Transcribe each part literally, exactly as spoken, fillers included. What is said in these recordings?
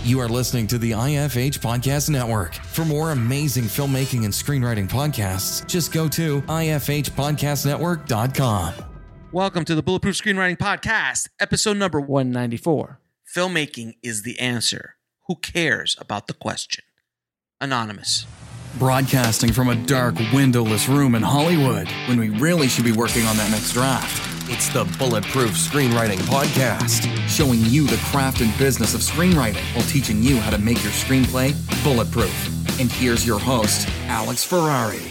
You are listening to the I F H Podcast Network. For more amazing filmmaking and screenwriting podcasts, just go to I F H podcast network dot com. Welcome to the Bulletproof Screenwriting Podcast, episode number one ninety-four. Filmmaking is the answer. Who cares about the question? Anonymous. Broadcasting from a dark, windowless room in Hollywood when we really should be working on that next draft. It's the Bulletproof Screenwriting Podcast, showing you the craft and business of screenwriting while teaching you how to make your screenplay bulletproof. And here's your host, Alex Ferrari.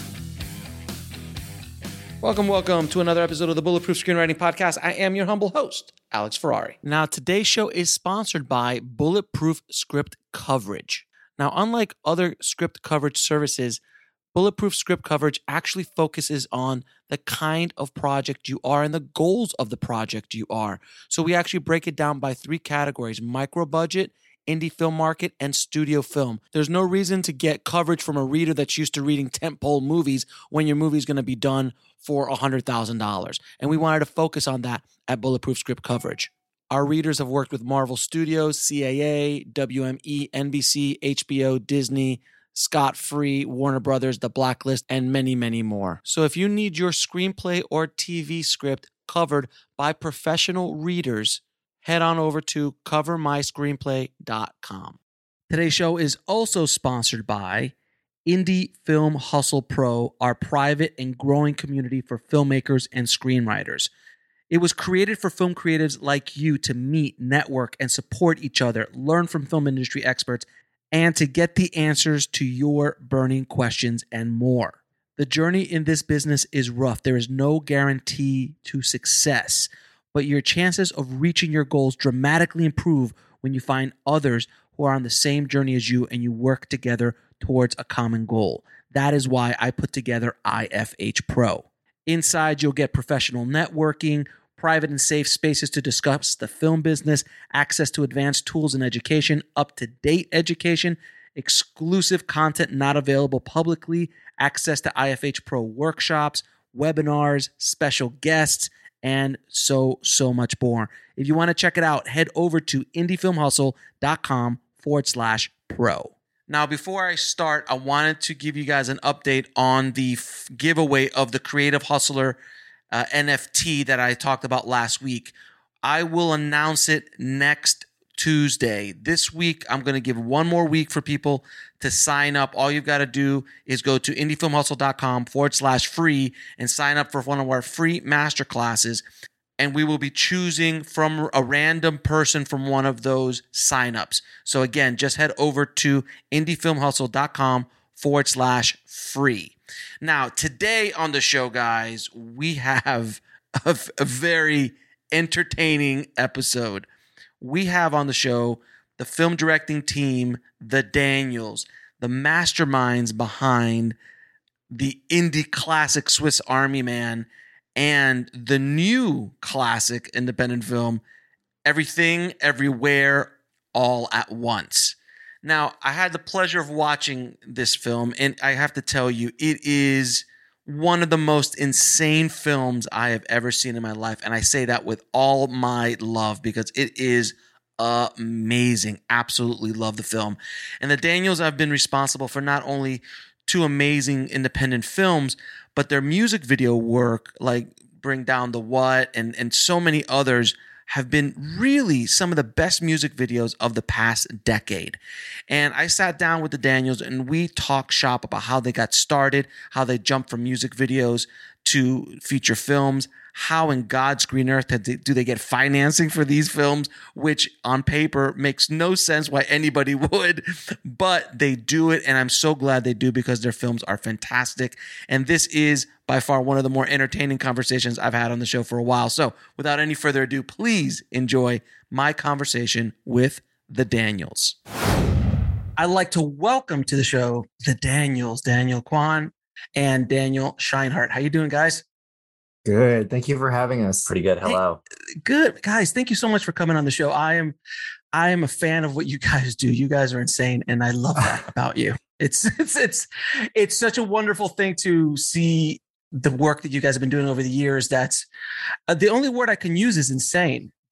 Welcome, welcome to another episode of the Bulletproof Screenwriting Podcast. I am your humble host, Alex Ferrari. Now, today's show is sponsored by Bulletproof Script Coverage. Now, unlike other script coverage services, Bulletproof Script Coverage actually focuses on the kind of project you are and the goals of the project you are. So we actually break it down by three categories: micro budget, indie film market, and studio film. There's no reason to get coverage from a reader that's used to reading tentpole movies when your movie's going to be done for one hundred thousand dollars. And we wanted to focus on that at Bulletproof Script Coverage. Our readers have worked with Marvel Studios, C A A, W M E, N B C, H B O, Disney, Scott Free, Warner Brothers, The Blacklist, and many, many more. So if you need your screenplay or T V script covered by professional readers, head on over to cover my screenplay dot com. Today's show is also sponsored by Indie Film Hustle Pro, our private and growing community for filmmakers and screenwriters. It was created for film creatives like you to meet, network, and support each other, learn from film industry experts, and to get the answers to your burning questions and more. The journey in this business is rough. There is no guarantee to success, but your chances of reaching your goals dramatically improve when you find others who are on the same journey as you and you work together towards a common goal. That is why I put together I F H Pro. Inside, you'll get professional networking, private and safe spaces to discuss the film business, access to advanced tools and education, up-to-date education, exclusive content not available publicly, access to I F H Pro workshops, webinars, special guests, and so, so much more. If you want to check it out, head over to indiefilmhustle.com forward slash pro. Now, before I start, I wanted to give you guys an update on the f- giveaway of the Creative Hustler uh, N F T that I talked about last week. I will announce it next Tuesday. This week, I'm going to give one more week for people to sign up. All you've got to do is go to indiefilmhustle.com forward slash free and sign up for one of our free masterclasses. And we will be choosing from a random person from one of those signups. So again, just head over to indiefilmhustle.com forward slash free. Now, today on the show, guys, we have a, a very entertaining episode. We have on the show the film directing team, The Daniels, the masterminds behind the indie classic Swiss Army Man, and the new classic independent film, Everything, Everywhere, All at Once. Now, I had the pleasure of watching this film, and I have to tell you, it is one of the most insane films I have ever seen in my life, and I say that with all my love because it is amazing. Absolutely love the film. And the Daniels have been responsible for not only two amazing independent films, but their music video work, like Bring Down the What and, and so many others, have been really some of the best music videos of the past decade. And I sat down with the Daniels and we talked shop about how they got started, how they jumped from music videos to feature films, how in God's green earth do they get financing for these films, which on paper makes no sense why anybody would, but they do it. And I'm so glad they do because their films are fantastic. And this is by far one of the more entertaining conversations I've had on the show for a while. So without any further ado, please enjoy my conversation with the Daniels. I'd like to welcome to the show the Daniels, Daniel Kwan and Daniel Scheinhardt. How you doing, guys? Good. Thank you for having us. Pretty good. Hello. Hey, good. Guys, thank you so much for coming on the show. I am I am a fan of what you guys do. You guys are insane, and I love that about you. It's it's it's it's such a wonderful thing to see the work that you guys have been doing over the years. That's uh, the only word I can use is insane.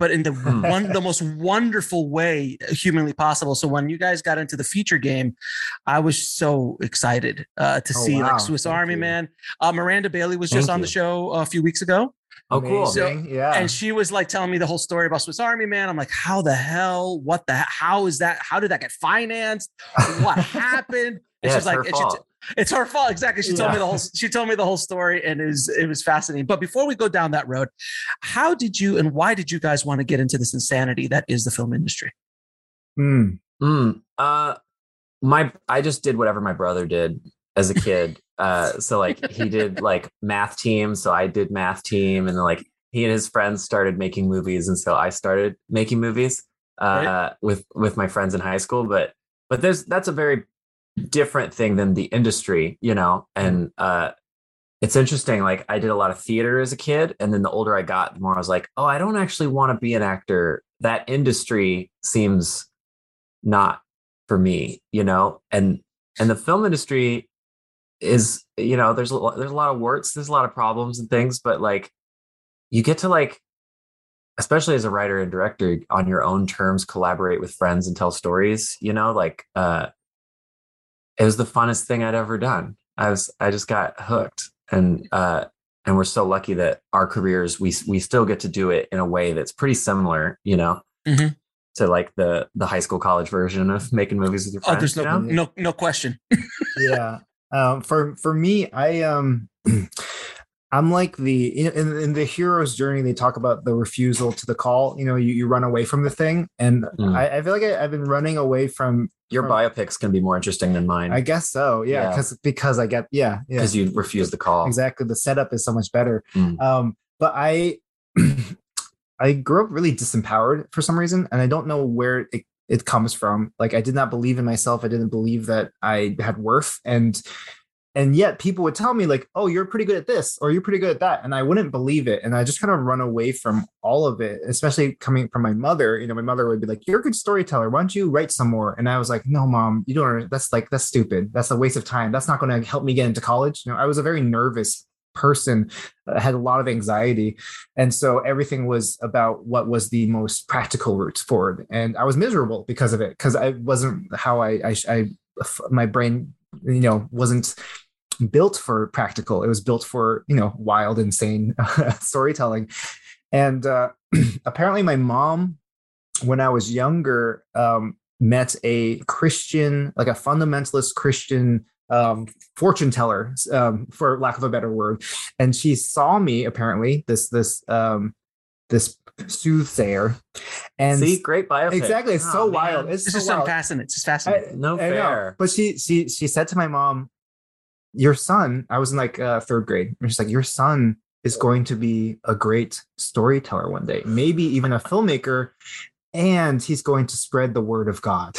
but in the one, the most wonderful way humanly possible. So when you guys got into the feature game, I was so excited uh, to Oh, see wow. like Swiss Thank Army you. Man. Uh, Miranda Bailey was just Thank on the you. show a few weeks ago. Oh, cool. Amazing. yeah. And she was like telling me the whole story about Swiss Army Man. I'm like, how the hell? What the? How is that? How did that get financed? What happened? And Yeah, she's like, her and she fault. t- it's her fault. Exactly. She told me Yeah. the whole. She told me the whole story, and it was it was fascinating. But before we go down that road, how did you and why did you guys want to get into this insanity that is the film industry? Mm. Mm, uh, my I just did whatever my brother did as a kid. uh, so like he did like math team, so I did math team, and then like he and his friends started making movies, and so I started making movies uh, Right. with with my friends in high school. But but there's that's a very different thing than the industry, you know. And uh, it's interesting. Like I did a lot of theater as a kid, and then the older I got, the more I was like, oh, I don't actually want to be an actor. That industry seems not for me, you know. And and the film industry is, you know, there's a lot, there's a lot of warts, there's a lot of problems and things, but like you get to like, especially as a writer and director, on your own terms, collaborate with friends and tell stories, you know. Like uh it was the funnest thing I'd ever done. I was I just got hooked, and uh and we're so lucky that our careers, we we still get to do it in a way that's pretty similar, you know. Mhm. To like the the high school college version of making movies with your Oh, friends. there's no you know? no no question. yeah. Um, for for me, I um, I'm like the in, in the hero's journey. They talk about the refusal to the call. You know, you, you run away from the thing, and Mm. I, I feel like I, I've been running away from Your from- biopic's gonna be more interesting than mine I guess so. Yeah, Yeah. because because I get yeah yeah because you refuse the call. exactly. The setup is so much better. Mm. Um, but I I grew up really disempowered for some reason, and I don't know where it, it comes from. Like I did not believe in myself. I didn't believe that I had worth, and and yet people would tell me like, oh, you're pretty good at this, or you're pretty good at that, and I wouldn't believe it, and I just kind of run away from all of it, especially coming from my mother. You know, my mother would be like, you're a good storyteller, why don't you write some more? And I was like, no, mom, you don't, that's like, that's stupid, that's a waste of time, that's not going to help me get into college. You know, I was a very nervous person, uh, had a lot of anxiety, and so everything was about what was the most practical route forward, and I was miserable because of it, because I wasn't how I, I I my brain, you know, wasn't built for practical. It was built for, you know, wild, insane storytelling. And uh, apparently my mom, when I was younger, um, met a Christian, like a fundamentalist Christian um, fortune teller, um, for lack of a better word. And she saw me, apparently, this, this, um, this soothsayer. And See, great biopic. exactly. It's Oh, so man. wild. It's This so is so wild. fascinating. It's fascinating. I- No I know. fair. But she she she said to my mom, your son, I was in like uh, third grade. And she's like, your son is going to be a great storyteller one day, maybe even a filmmaker, and he's going to spread the word of God.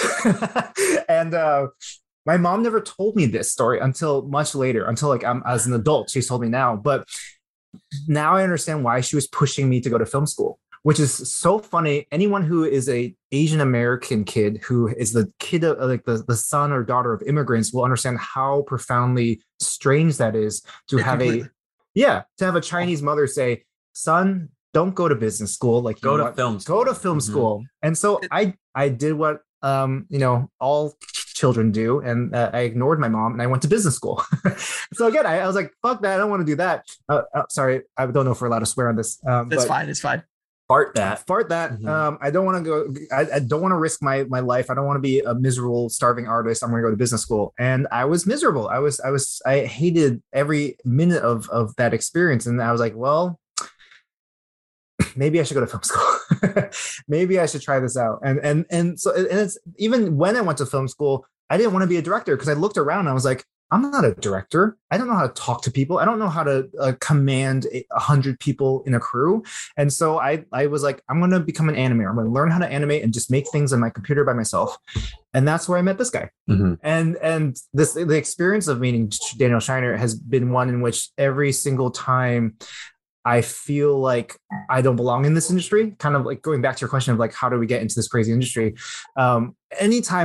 And uh, my mom never told me this story until much later, until like I'm as an adult. She's told me now, but now I understand why she was pushing me to go to film school, which is so funny. Anyone who is a Asian American kid who is the kid of like the, the son or daughter of immigrants will understand how profoundly strange that is to Yeah, have completely. a yeah to have a Chinese mother say, son, don't go to business school, like Go you to want- film go school. to film Mhm. school. And so I I did what um you know all children do, and uh, I ignored my mom and I went to business school. So again, I, I was like, fuck that, I don't want to do that. Uh, uh, sorry, I don't know if we're allowed to swear on this. Um, It's but fine. It's fine. Fart that. fart that. Mhm. Um, I don't want to go. I, I don't want to risk my my life. I don't want to be a miserable, starving artist. I'm going to go to business school, and I was miserable. I was, I was, I hated every minute of of that experience. And I was like, well, maybe I should go to film school. Maybe I should try this out. And and and so and it's even when I went to film school, I didn't want to be a director because I looked around and I was like, I'm not a director. I don't know how to talk to people. I don't know how to uh, command a a hundred people in a crew. And so I, I was like, I'm going to become an animator. I'm going to learn how to animate and just make things on my computer by myself. And that's where I met this guy. Mhm. And and this the experience of meeting Daniel Shiner has been one in which every single time I feel like I don't belong in this industry, kind of like going back to your question of like, how do we get into this crazy industry? Um, anytime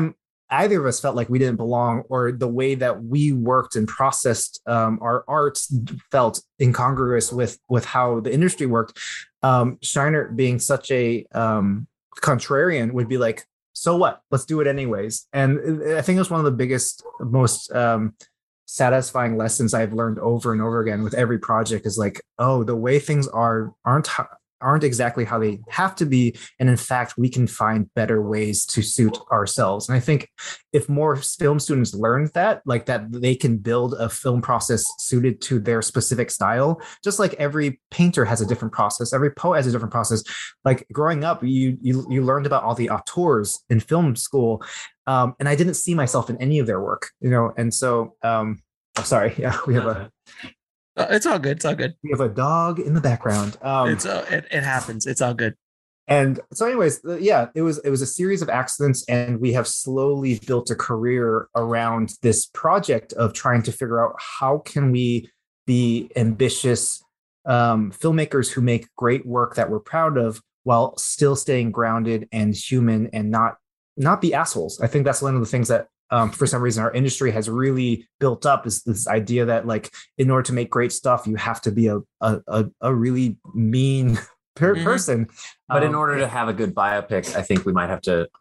either of us felt like we didn't belong, or the way that we worked and processed um, our arts felt incongruous with with how the industry worked. Um, Shiner, being such a um, contrarian, would be like, so what? Let's do it anyways. And I think it was one of the biggest, most um, satisfying lessons I've learned over and over again with every project is like, oh, the way things are aren't aren't exactly how they have to be. And in fact, we can find better ways to suit ourselves. And I think if more film students learn that, like that they can build a film process suited to their specific style, just like every painter has a different process, every poet has a different process. Like growing up, you you, you learned about all the auteurs in film school. Um, and I didn't see myself in any of their work, you know? And so, um, oh, sorry. Yeah, we have a, Uh, it's all good. It's all good. we have a dog in the background. Um, It's uh, it, it happens. It's all good. And so, anyways, yeah, it was it was a series of accidents, and we have slowly built a career around this project of trying to figure out how can we be ambitious um, filmmakers who make great work that we're proud of while still staying grounded and human and not not be assholes. I think that's one of the things that um, for some reason our industry has really built up, is this idea that like in order to make great stuff, you have to be a a, a, a really mean per- Mhm. person. But in Um, order to have a good biopic, I think we might have to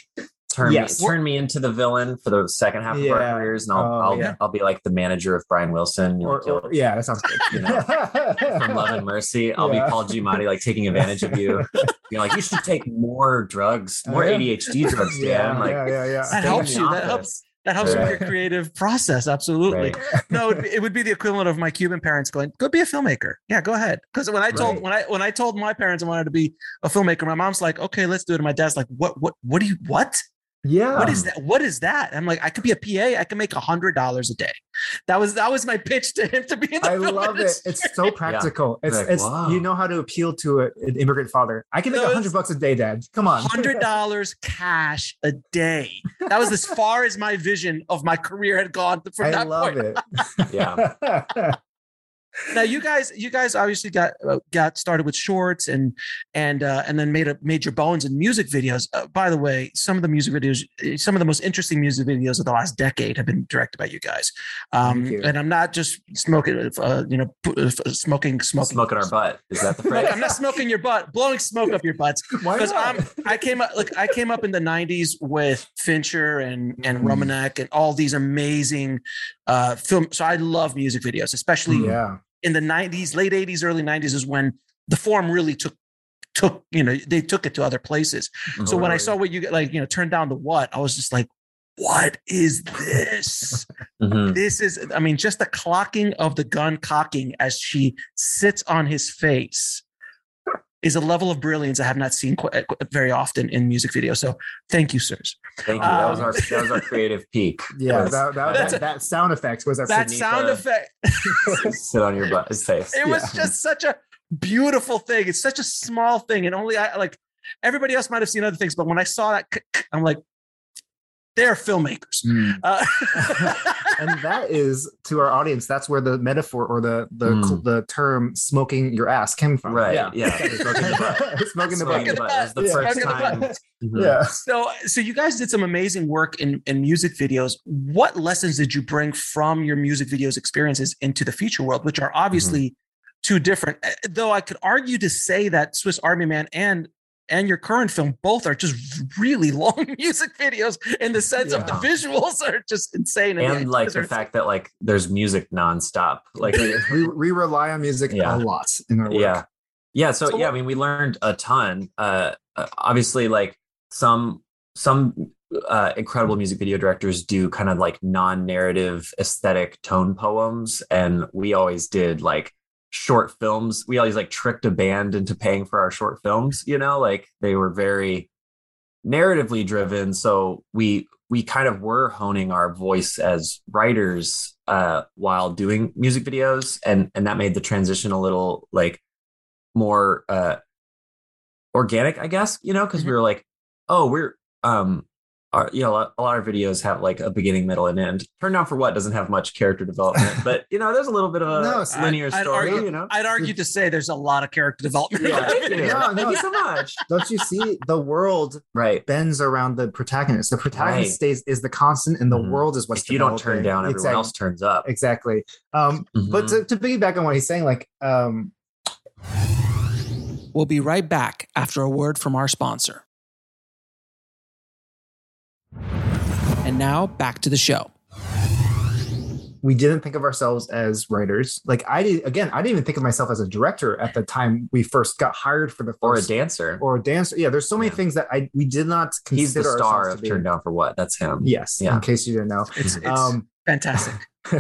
turn Yes. me turn me into the villain for the second half of Yeah. our careers, and I'll Oh, I'll, yeah. I'll be like the manager of Brian Wilson, you know, or, or yeah, that sounds good. You know, from Love and Mercy. I'll Yeah. be Paul Giamatti, like taking advantage of you. You're like, you should take more drugs, more Oh, yeah. A D H D drugs, Dan. yeah, like, yeah, yeah, yeah. That stay helps in the you. That office. helps. That helps Right. with your creative process. Absolutely. Right. No, it, it would be the equivalent of my Cuban parents going, "Go be a filmmaker." Yeah, go ahead. Because when I told Right. when I when I told my parents I wanted to be a filmmaker, my mom's like, "Okay, let's do it." And my dad's like, "What? What? What do you? What? Yeah. What is that? What is that?" I'm like, "I could be a P A. I can make a hundred dollars a day." That was that was my pitch to him to be in the I film love it. industry. It's so practical. It's Like, it's wow. you know how to appeal to a, an immigrant father. I can make No, a it's- hundred bucks a day, Dad. Come on. Hundred dollars cash a day. That was as far as my vision of my career had gone from I that love point. it. Yeah. Now you guys, you guys obviously got uh, got started with shorts and and uh, and then made a made your bones in music videos. Uh, by the way, some of the music videos, some of the most interesting music videos of the last decade have been directed by you guys. Um, Thank you. and I'm not just smoking, uh, you know, p- uh, smoking, smoking, Smoking our butt. Is that the phrase? Look, I'm not smoking your butt, blowing smoke up your butts. Why Because not? I'm, I came up, look, I came up in the nineties with Fincher and and Mhm. Romanek and all these amazing uh, film. So I love music videos, especially Yeah. in the nineties, late eighties, early nineties is when the form really took took you know they took it to other places. So when I saw what you like, you know, turn down the what, I was just like, what is this? Mhm. This is, I mean, just the clocking of the gun cocking as she sits on his face is a level of brilliance I have not seen quite, very often in music videos. So thank you, sirs. Thank you. That was Um, our that was our creative peak. Yeah. Was- That, that, That's that, that sound effect was our That signature. sound effect. sit on your butt, his face. It was Yeah. just such a beautiful thing. It's such a small thing, and only I like everybody else might have seen other things, but when I saw that, I'm like, they're filmmakers. Mm. Uh, And that is, to our audience, that's where the metaphor or the the Mm. the term "smoking your ass" came from. Right, Yeah. yeah. Smoking the butt. Smoking the Smoking butt. the butt. It was the Yeah. first Smoking the time. butt. Mhm. Yeah. so, so you guys did some amazing work in in music videos. What lessons did you bring from your music videos experiences into the feature world, which are obviously two different? uh, Though I could argue to say that Swiss Army Man and and your current film both are just really long music videos in the sense of the Yeah. visuals are just insane And ideas like the are- fact that like there's music nonstop. Like we, we rely on music Yeah. a lot in our work. yeah. Yeah. So, So yeah, what- I mean, we learned a ton. Uh, uh, obviously, like some some uh, incredible music video directors do kind of like non-narrative aesthetic tone poems, and we always did like short films. We always like tricked a band into paying for our short films. You know, like they were very narratively driven. So we we kind of were honing our voice as writers uh, while doing music videos, and and that made the transition a little like more uh organic, I guess, you know, because we were like, oh, we're um our, you know, a lot, a lot of videos have like a beginning, middle, and end. Turn Down for What doesn't have much character development, but you know, there's a little bit of a No, linear I'd, I'd story. argue, You know, I'd argue to say there's a lot of character development. yeah, yeah. No, no. Thank you so much. Don't you see the world Right. bends around the protagonist? The protagonist Right. stays is the constant, and the Mhm. world is what's If you don't turn developing. down, everyone Exactly. else turns up. Exactly. Um, But Mhm. to, to piggyback on what he's saying, like, um, We'll be right back after a word from our sponsor. And now back to the show. we didn't think of ourselves as writers. Like I did, again, I didn't even think of myself as a director at the time we first got hired for the or a first, dancer. or a dancer. Yeah, there's so many Yeah. things that I we did not consider. He's the star ourselves of to be. Turned Down for What. That's him. Yes, Yeah. in case you didn't know. It's, it's Um, fantastic.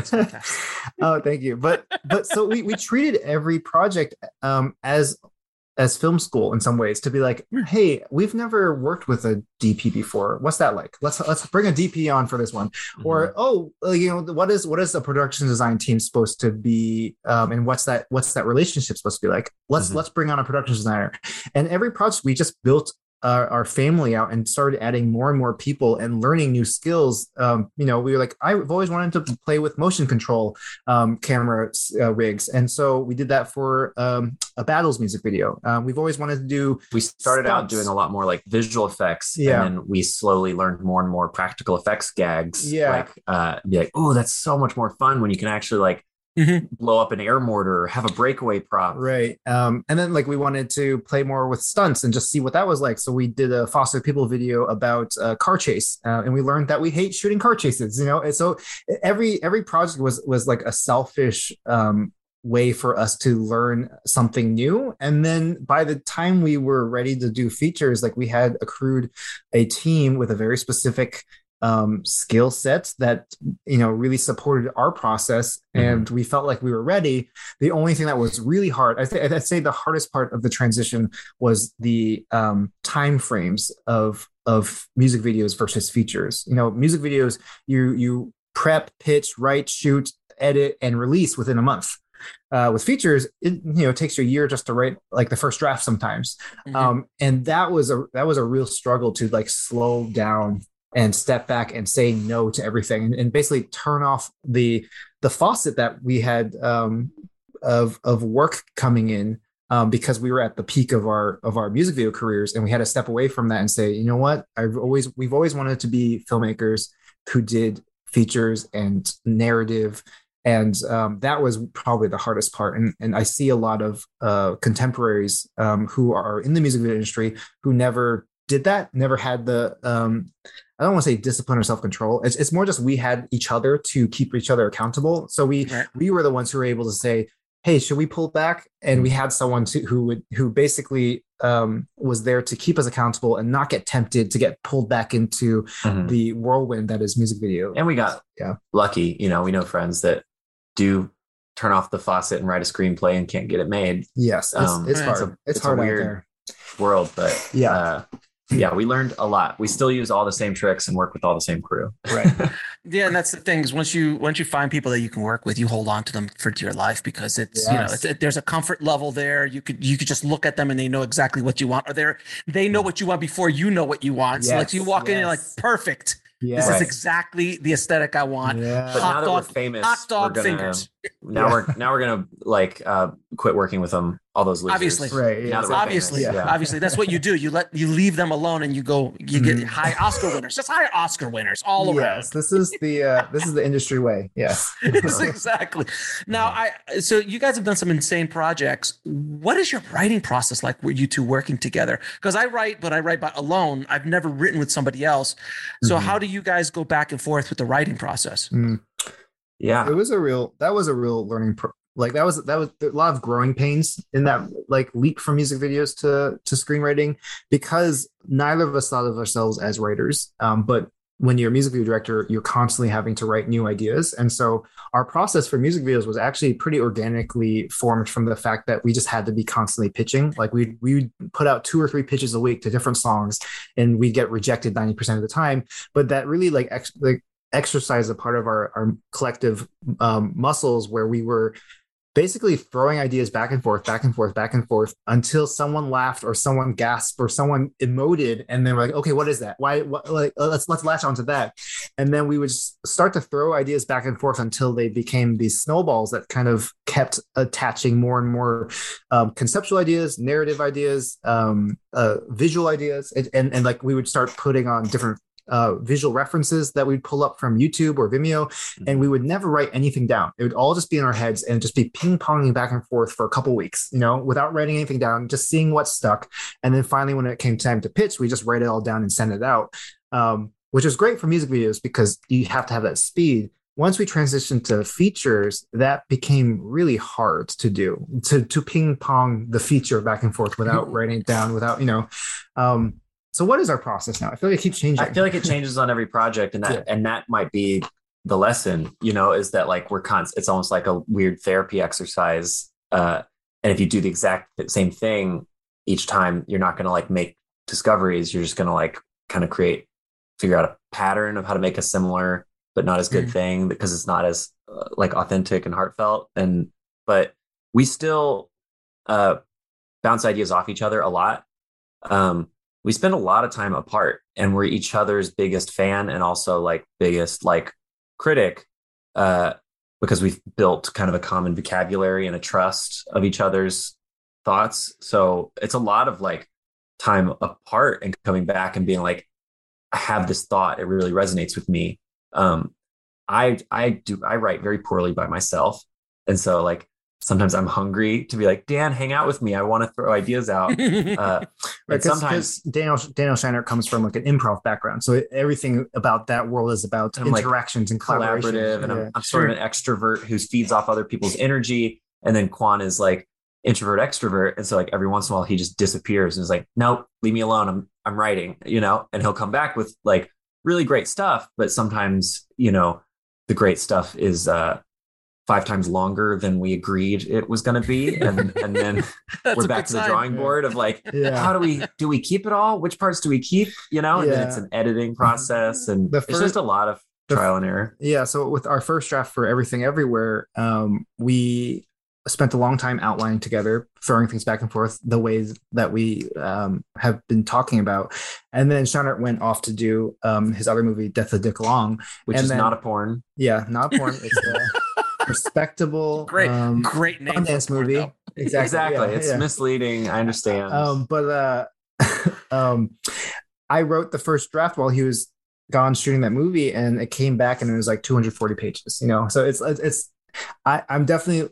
oh, thank you. But but so we we treated every project um as as film school in some ways, to be like, hey, we've never worked with a D P before. What's that like? Let's let's bring a D P on for this one. Mhm. Or oh, uh, you know, what is what is the production design team supposed to be, um, and what's that what's that relationship supposed to be like? Let's Mhm. let's bring on a production designer. And every project we just built our, our family out and started adding more and more people and learning new skills. Um, you know, we were like, I've always wanted to play with motion control um, camera uh, rigs, and so we did that for um, a Battles music video. Um, we've always wanted to do. We started out stunts. doing a lot more like visual effects, Yeah. and then we slowly learned more and more practical effects gags. Yeah. Like, uh, be like, oh, that's so much more fun when you can actually like Mhm. blow up an air mortar or have a breakaway prop. Right. Um, and then like we wanted to play more with stunts and just see what that was like. So we did a Foster People video about uh, car chase, uh, and we learned that we hate shooting car chases. You know, and so every every project was was like a selfish um, way for us to learn something new. And then by the time we were ready to do features, like we had accrued a team with a very specific um, skill sets that, you know, really supported our process, and we felt like we were ready. The only thing that was really hard, I think I'd say the hardest part of the transition was the um, time frames of of music videos versus features. You know, music videos, you you prep, pitch, write, shoot, edit, and release within a month. Uh, with features, it you know takes you a year just to write like the first draft sometimes, Mhm. um, and that was a that was a real struggle to like slow down and step back and say no to everything, and, and basically turn off the the faucet that we had um, of of work coming in, um, because we were at the peak of our of our music video careers, and we had to step away from that and say, you know what, I've always we've always wanted to be filmmakers who did features and narrative. And um, that was probably the hardest part. And, and I see a lot of uh, contemporaries um, who are in the music video industry who never did that, never had the, um, I don't want to say discipline or self-control. It's, it's more just we had each other to keep each other accountable. So we Right. we were the ones who were able to say, hey, should we pull back? And we had someone to, who would who basically um, was there to keep us accountable and not get tempted to get pulled back into Mhm. the whirlwind that is music video. And we got Yeah. lucky. You know, we know friends that do turn off the faucet and write a screenplay and can't get it made. Yes, it's, Um, it's Right. hard. It's It's, a- it's a hard out weird- there. World, but Yeah. uh, yeah, we learned a lot. We still use all the same tricks and work with all the same crew. Right. Yeah, and that's the thing is once you once you find people that you can work with, you hold on to them for dear life because it's you know Yes. it's, it, there's a comfort level there. You could you could just look at them and they know exactly what you want, or they they know what you want before you know what you want. So like Yes, you walk in and you're like, yes. perfect. Yeah. This Right. is exactly the aesthetic I want. Yeah. But Hot now that dog- we're famous, Hot dog we're gonna, fingers. Now Yeah. we're now we're gonna like uh, quit working with them. All those losers. Obviously. Right. Yeah. Now that we're Obviously, famous, yeah. obviously, that's what you do. You let you leave them alone, and you go. You get Mhm. high Oscar winners, just high Oscar winners all around. Yes, this is the uh, this is the industry way. Yes. Yes, exactly. Now, I so you guys have done some insane projects. What is your writing process like? Were you two working together? Because I write, but I write by alone. I've never written with somebody else. So Mhm. how do you guys go back and forth with the writing process? Mm. Yeah. It was a real that was a real learning pro- like that was that was a lot of growing pains in that like leap from music videos to to screenwriting, because neither of us thought of ourselves as writers, um, but when you're a music video director, you're constantly having to write new ideas. And so our process for music videos was actually pretty organically formed from the fact that we just had to be constantly pitching. Like we we would put out two or three pitches a week to different songs, and we'd get rejected ninety percent of the time. But that really like ex- like exercise a part of our, our collective um, muscles, where we were basically throwing ideas back and forth, back and forth, back and forth until someone laughed or someone gasped or someone emoted, and then we're like, okay, what is that? Why? What, like, let's let's latch onto that, and then we would start to throw ideas back and forth until they became these snowballs that kind of kept attaching more and more um, conceptual ideas, narrative ideas, um, uh, visual ideas, and, and and like we would start putting on different uh, visual references that we'd pull up from YouTube or Vimeo, and we would never write anything down. It would all just be in our heads and just be ping ponging back and forth for a couple weeks, you know, without writing anything down, just seeing what stuck. And then finally, when it came time to pitch, we just write it all down and send it out, um, which is great for music videos because you have to have that speed. Once we transitioned to features, that became really hard to do, to to ping pong the feature back and forth without writing it down, without, you know. Um, so what is our process now? I feel like it keeps changing. I feel like it changes on every project, and that yeah. and that might be the lesson, you know, is that like we're const- it's almost like a weird therapy exercise. Uh, and if you do the exact same thing each time, you're not going to like make discoveries. You're just going to like kind of create, figure out a pattern of how to make a similar but not as good mm. thing because it's not as uh, like authentic and heartfelt. And, but we still uh, bounce ideas off each other a lot. Um, we spend a lot of time apart, and we're each other's biggest fan and also like biggest like critic uh, because we've built kind of a common vocabulary and a trust of each other's thoughts. So it's a lot of like time apart and coming back and being like, I have this thought. It really resonates with me. Um, I, I do, I write very poorly by myself. And so like, sometimes I'm hungry to be like, Dan, hang out with me. I want to throw ideas out. Uh, right, sometimes Daniel, Daniel Scheinert comes from like an improv background. So everything about that world is about I'm interactions like and collaboration. Collaborative. And yeah. I'm, I'm sort of an extrovert who feeds off other people's energy. And then Quan is like introvert, extrovert. And so like every once in a while he just disappears and is like, nope, leave me alone. I'm, I'm writing, you know, and he'll come back with like really great stuff. But sometimes, you know, the great stuff is, uh, five times longer than we agreed it was going to be. And, and then we're back to the drawing board of like, yeah. how do we, do we keep it all? Which parts do we keep? You know, and yeah. then it's an editing process, and first, it's just a lot of trial and error. Yeah. So with our first draft for Everything Everywhere, um, we spent a long time outlining together, throwing things back and forth the ways that we um, have been talking about. And then Scheinert went off to do um, his other movie, Death of Dick Long. Which and is then, not a porn. Yeah, not a porn. It's a respectable, great, um, great name dance movie. Porn, exactly, exactly. Yeah, it's yeah. misleading. I understand. Um, but uh, um, I wrote the first draft while he was gone shooting that movie, and it came back and it was like two hundred forty pages. You know, so it's it's. I, I'm definitely.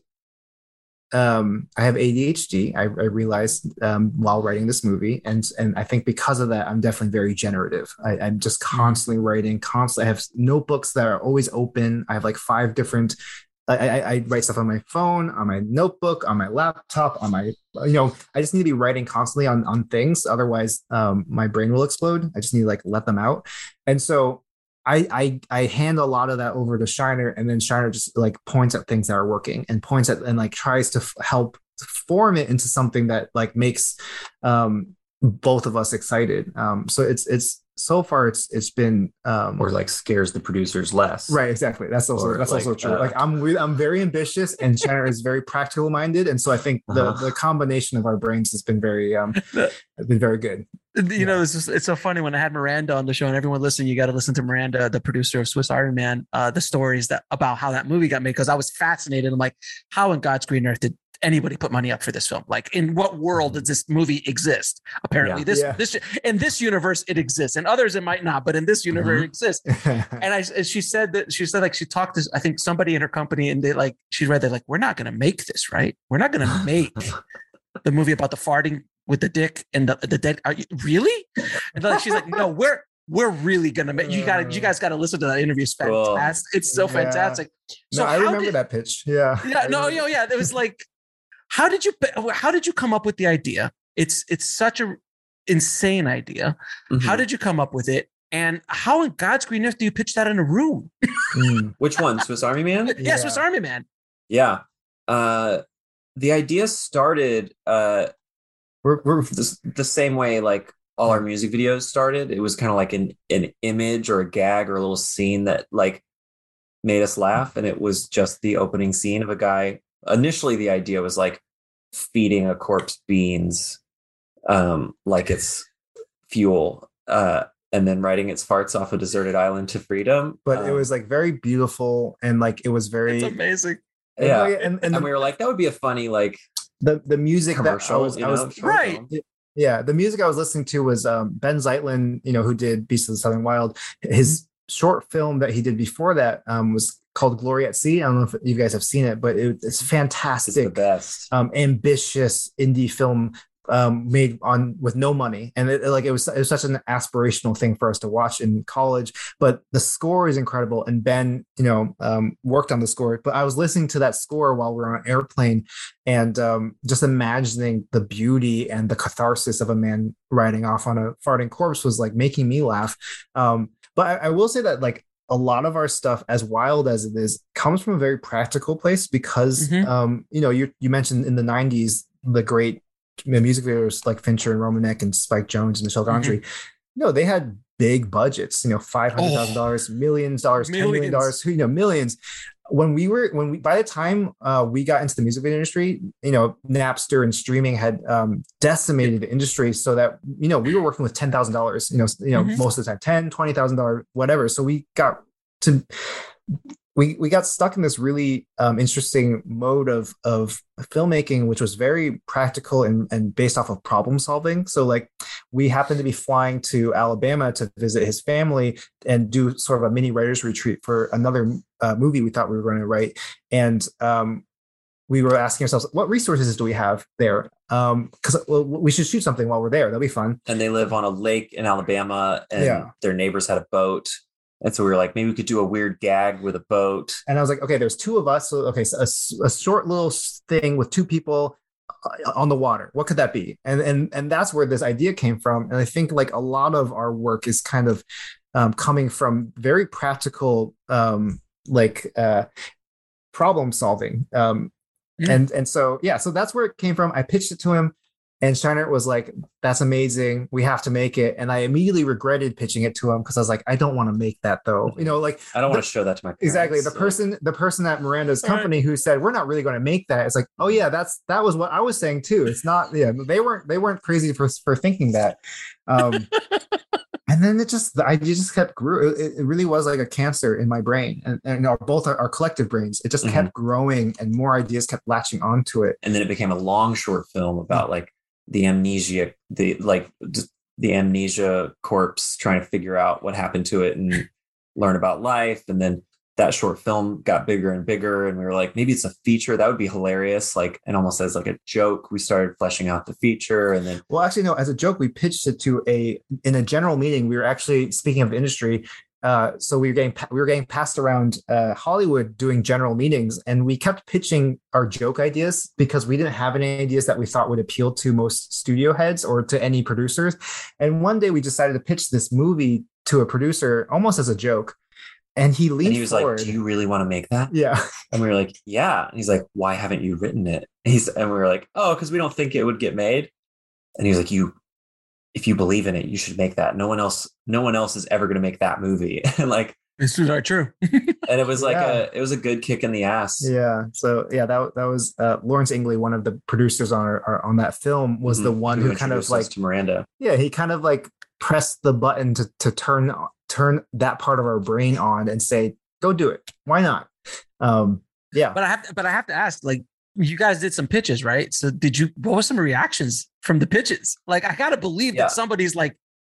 Um, I have A D H D. I, I realized um, while writing this movie, and and I think because of that, I'm definitely very generative. I, I'm just constantly writing, constantly. I have notebooks that are always open. I have like five different. I, I, I write stuff on my phone, on my notebook, on my laptop, on my. You know, I just need to be writing constantly on on things. Otherwise, um, my brain will explode. I just need to like let them out, and so. I, I I hand a lot of that over to Scheinert, and then Scheinert just like points at things that are working and points at and like tries to f- help form it into something that like makes um, both of us excited. Um, so it's it's so far it's it's been um, or like scares the producers less. Right, exactly. That's also or that's like, also true. Uh, like I'm re- I'm very ambitious, and Scheinert is very practical minded, and so I think the uh-huh. the combination of our brains has been very um has been very good. You yeah. know, it's just, it's so funny when I had Miranda on the show, and everyone listening, you got to listen to Miranda, the producer of Swiss Army Man, uh, the stories that about how that movie got made, because I was fascinated. I'm like, how in God's green earth did anybody put money up for this film? Like, in what world does this movie exist? Apparently, yeah. this yeah. this in this universe it exists, and others it might not, but in this universe mm-hmm. it exists. And I, and she said that she said like she talked to I think somebody in her company, and they like she read they're like, we're not going to make this, right? We're not going to make the movie about the farting with the dick and the, the dead. Are you really? And like, she's like, no, we're we're really gonna make you got you guys got to listen to that interview. It's fantastic. Cool. It's so yeah. fantastic. So no, I remember did, that pitch. Yeah. Yeah. No. You know, yeah. It was like, how did you how did you come up with the idea? It's it's such a insane idea. Mm-hmm. How did you come up with it? And how in God's green earth do you pitch that in a room? mm. Which one? Swiss Army Man? Yeah, yeah, Swiss Army Man. Yeah. Uh, the idea started. Uh, We're, we're the, the same way like all our music videos started. It was kind of like an, an image or a gag or a little scene that like made us laugh. And it was just the opening scene of a guy initially the idea was like feeding a corpse beans, um, like it's fuel, uh, and then riding its farts off a deserted island to freedom. But um, it was like very beautiful, and like it was very It's amazing. and, yeah, like, and, and, and the, we were like, that would be a funny like the the music that I commercial, was, you I know, was short right. film. yeah, the music I was listening to was um, Ben Zeitlin, you know, who did Beasts of the Southern Wild. His short film that he did before that um, was called Glory at Sea. I don't know if you guys have seen it, but it, it's fantastic. It's the best. Um, ambitious indie film um, made on with no money, and it, like it was, it was such an aspirational thing for us to watch in college. But the score is incredible, and Ben, you know, um, worked on the score. But I was listening to that score while we were on an airplane, and um, just imagining the beauty and the catharsis of a man riding off on a farting corpse was like making me laugh. Um, but I, I will say that like a lot of our stuff, as wild as it is, comes from a very practical place because, Mhm. um, you know, you you mentioned in the nineties the great music videos like Fincher and Romanek and Spike Jonze and Michel Gondry. No, they had big budgets, you know, five hundred thousand dollars, millions dollars, ten million Millions. dollars, you know, millions. When we were, when we, by the time uh, we got into the music video industry, you know, Napster and streaming had um, decimated the industry so that, you know, we were working with ten thousand dollars, you know, you know, Mhm. most of the time, ten, twenty thousand dollars, whatever. So we got to, we, we got stuck in this really um, interesting mode of, of filmmaking, which was very practical and, and based off of problem solving. So like we happened to be flying to Alabama to visit his family and do sort of a mini writer's retreat for another uh, movie we thought we were going to write. And um, we were asking ourselves, what resources do we have there? Because um, well, we should shoot something while we're there. That'll be fun. And they live on a lake in Alabama, and Yeah. their neighbors had a boat. And so we were like, maybe we could do a weird gag with a boat. And I was like, okay, there's two of us. So, okay, so a, a short little thing with two people uh, on the water. What could that be? And and and that's where this idea came from. And I think like a lot of our work is kind of um, coming from very practical, um, like uh, problem solving. Um, Mm. And and so yeah, so that's where it came from. I pitched it to him, and Shiner was like, "That's amazing. We have to make it." And I immediately regretted pitching it to him because I was like, "I don't want to make that though." You know, like I don't the- want to show that to my parents. exactly the so- person the person at Miranda's Right. company who said we're not really going to make that. It's like, oh yeah, that's that was what I was saying too. It's not, yeah, they weren't they weren't crazy for for thinking that. Um and then it just the idea just kept grew. It, it really was like a cancer in my brain, and, and our, both our, our collective brains. It just Mhm. kept growing, and more ideas kept latching onto it. And then it became a long short film about like the amnesia, the like just the amnesia corpse trying to figure out what happened to it and learn about life. And then that short film got bigger and bigger, and we were like, maybe it's a feature that would be hilarious, like, and almost as like a joke we started fleshing out the feature. And then Well, actually, no. As a joke, we pitched it to a in a general meeting. We were actually speaking of industry. Uh, so we were getting we were getting passed around uh, Hollywood doing general meetings, and we kept pitching our joke ideas because we didn't have any ideas that we thought would appeal to most studio heads or to any producers. And one day we decided to pitch this movie to a producer almost as a joke, and he leaned and he was forward. like, do you really want to make that? Yeah. And we were like, yeah. And he's like, why haven't you written it? And he's and we were like, oh, because we don't think it would get made. And he was like, you, if you believe in it, you should make that. No one else, no one else is ever going to make that movie. And like, This is not true. and it was like Yeah. a, it was a good kick in the ass. Yeah. So yeah, that that was uh, Lawrence Ingley, one of the producers on our, our on that film, was Mhm. the one who kind of introduced us like to Miranda. yeah, he kind of like pressed the button to to turn turn that part of our brain on and say, go do it. Why not? Um, yeah. But I have to, but I have to ask, like, you guys did some pitches, right? So did you, what were some reactions from the pitches? Like, I gotta believe Yeah. that somebody's like,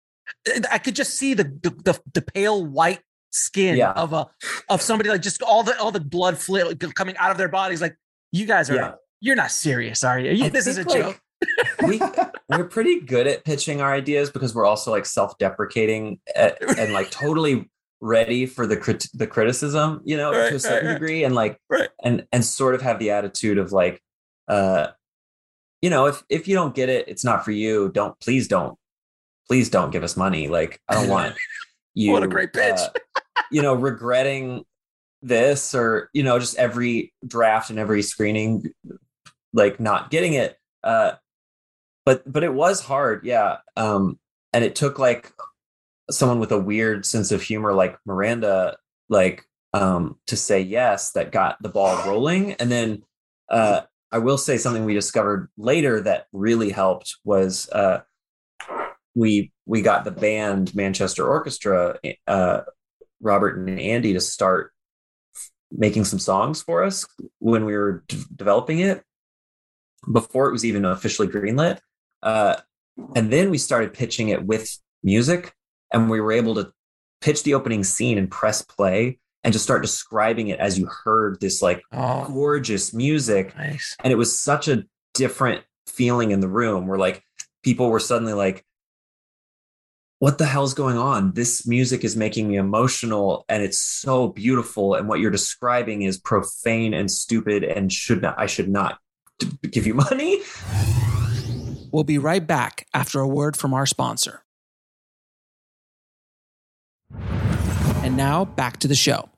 I could just see the the, the, the pale white skin Yeah. of a of somebody, like just all the all the blood fl- coming out of their bodies. Like, you guys are, Yeah. you're not serious, are you? You- I this is a think, joke. like, we we're pretty good at pitching our ideas because we're also like self-deprecating at, and like totally ready for the crit- the criticism, you know, Right, to a certain right, right. degree, and like Right. and and sort of have the attitude of like, uh, you know, if if you don't get it, it's not for you. Don't please don't please don't give us money. Like, I don't want you. What a great pitch. uh, you know, regretting this, or you know, just every draft and every screening, like not getting it. Uh, but but it was hard, yeah. Um, and it took like someone with a weird sense of humor like Miranda, like um, to say yes, that got the ball rolling. And then uh, I will say something we discovered later that really helped was uh, we we got the band Manchester Orchestra, uh, Robert and Andy, to start making some songs for us when we were d- developing it before it was even officially greenlit. Uh, and then we started pitching it with music, and we were able to pitch the opening scene and press play and just start describing it as you heard this like oh, gorgeous music. Nice. And it was such a different feeling in the room where like people were suddenly like, what the hell's going on? This music is making me emotional and it's so beautiful. And what you're describing is profane and stupid and should not, I should not give you money. We'll be right back after a word from our sponsor. And now back to the show.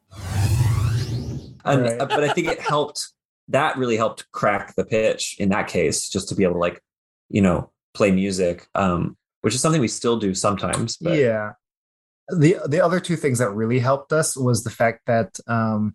And, right. But I think it helped, that really helped crack the pitch in that case, just to be able to like, you know, play music. Um, which is something we still do sometimes. But. Yeah. The the other two things that really helped us was the fact that um,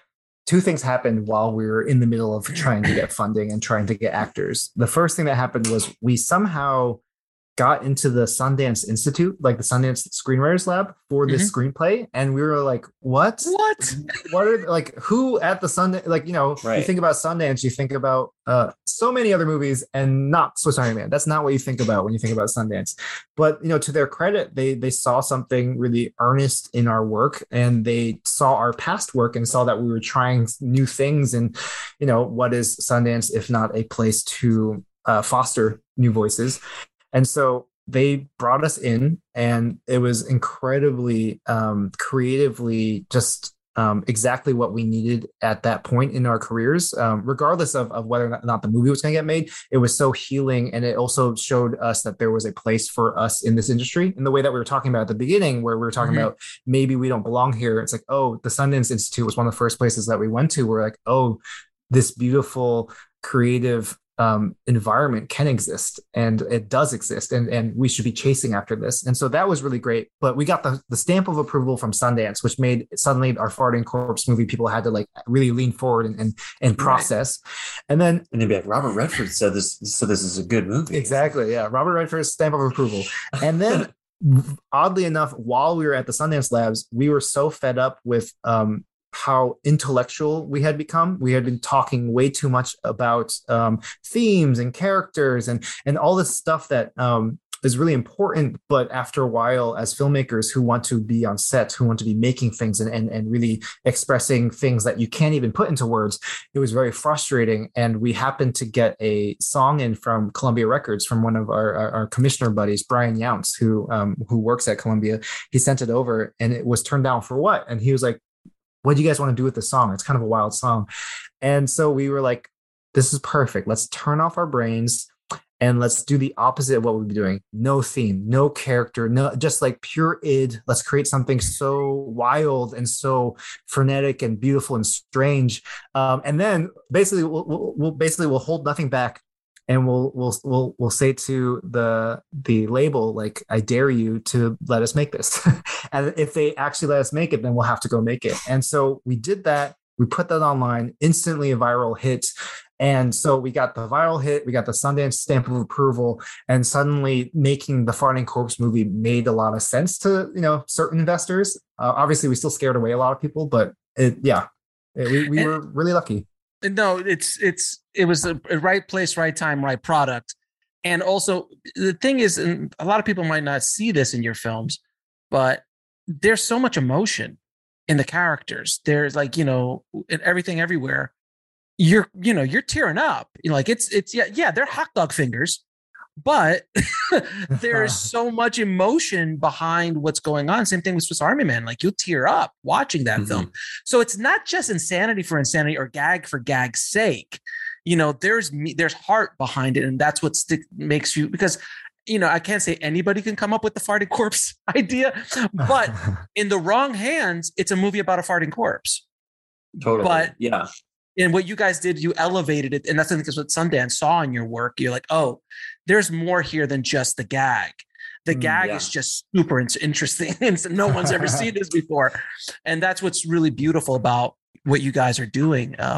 two things happened while we were in the middle of trying to get funding and trying to get actors. The first thing that happened was we somehow got into the Sundance Institute, like the Sundance Screenwriters Lab for this mm-hmm. screenplay. And we were like, what? What? What are like who at the Sundance? Like, you know, right. You think about Sundance, you think about uh, so many other movies and not Swiss Army Man. That's not what you think about when you think about Sundance. But, you know, to their credit, they they saw something really earnest in our work, and they saw our past work and saw that we were trying new things. And, you know, what is Sundance if not a place to uh, foster new voices? And so they brought us in, and it was incredibly um, creatively just um, exactly what we needed at that point in our careers, um, regardless of, of whether or not the movie was going to get made. It was so healing. And it also showed us that there was a place for us in this industry in the way that we were talking about at the beginning, where we were talking mm-hmm. about maybe we don't belong here. It's like, oh, the Sundance Institute was one of the first places that we went to. We're like, oh, this beautiful, creative Um, environment can exist, and it does exist, and, and we should be chasing after this. And so that was really great. But we got the, the stamp of approval from Sundance, which made suddenly our Farting Corpse movie, people had to like really lean forward and and, and process. Right. And then and they'd be like, Robert Redford said this, so this is a good movie. Exactly. Yeah. Robert Redford's stamp of approval. And then oddly enough, while we were at the Sundance Labs, we were so fed up with um how intellectual we had become. We had been talking way too much about um, themes and characters and and all this stuff that um, is really important. But after a while, as filmmakers who want to be on set, who want to be making things and, and, and really expressing things that you can't even put into words, it was very frustrating. And we happened to get a song in from Columbia Records from one of our, our, our commissioner buddies, Brian Younts, who um, who works at Columbia. He sent it over, and it was turned down for what? And he was like, what do you guys want to do with the song? It's kind of a wild song. And so we were like, this is perfect. Let's turn off our brains and let's do the opposite of what we'd be doing. No theme, no character, no, just like pure id. Let's create something so wild and so frenetic and beautiful and strange. Um, and then basically we'll, we'll, we'll basically we'll hold nothing back. And we'll we'll we'll we'll say to the the label, like, I dare you to let us make this. And if they actually let us make it, then we'll have to go make it. And so we did that. We put that online, instantly a viral hit. And so we got the viral hit, we got the Sundance stamp of approval, and suddenly making the Farting Corpse movie made a lot of sense to, you know, certain investors. Uh, obviously, we still scared away a lot of people, but it, yeah, it, we, we were really lucky. No, it's it's it was the right place, right time, right product. And also the thing is, and a lot of people might not see this in your films, but there's so much emotion in the characters. There's like, you know, everything everywhere. You're, you know, you're tearing up. You're like, it's it's yeah, yeah, they're hot dog fingers, but there's so much emotion behind what's going on. Same thing with Swiss Army Man. Like, you'll tear up watching that mm-hmm. film. So it's not just insanity for insanity or gag for gag's sake. You know, there's there's heart behind it, and that's what stick, makes you, because, you know, I can't say anybody can come up with the Farting Corpse idea, but in the wrong hands, it's a movie about a farting corpse. Totally. But yeah. And what you guys did, you elevated it. And that's, I think, is what Sundance saw in your work. You're like, oh, there's more here than just the gag. The mm, gag yeah. is just super interesting. And no one's ever seen this before. And that's what's really beautiful about what you guys are doing. Um,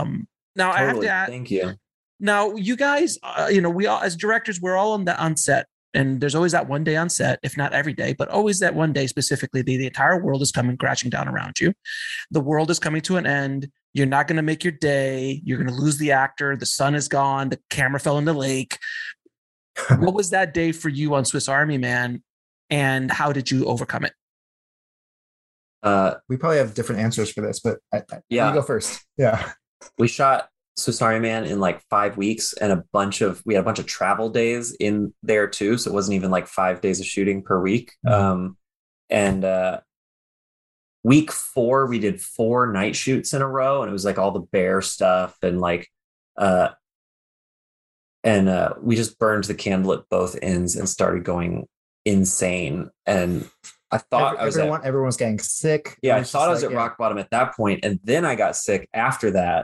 Now Totally. I have to ask, Thank you. now you guys, uh, you know, we all as directors, we're all on the on set. And there's always that one day on set, if not every day, but always that one day specifically, the, the entire world is coming crashing down around you. The world is coming to an end. You're not going to make your day. You're going to lose the actor. The sun is gone. The camera fell in the lake. What was that day for you on Swiss Army Man? And how did you overcome it? Uh, we probably have different answers for this, but I, I, yeah, you go first. Yeah. We shot Swiss Army Man in like five weeks and a bunch of, we had a bunch of travel days in there too. So it wasn't even like five days of shooting per week. Mm-hmm. Um, and uh, week four, we did four night shoots in a row, and it was like all the bear stuff and like, uh, and uh, we just burned the candle at both ends and started going insane. And I thought Every, I was everyone, at, everyone was getting sick. Yeah, I thought I was like, at yeah. rock bottom at that point, and then I got sick after that.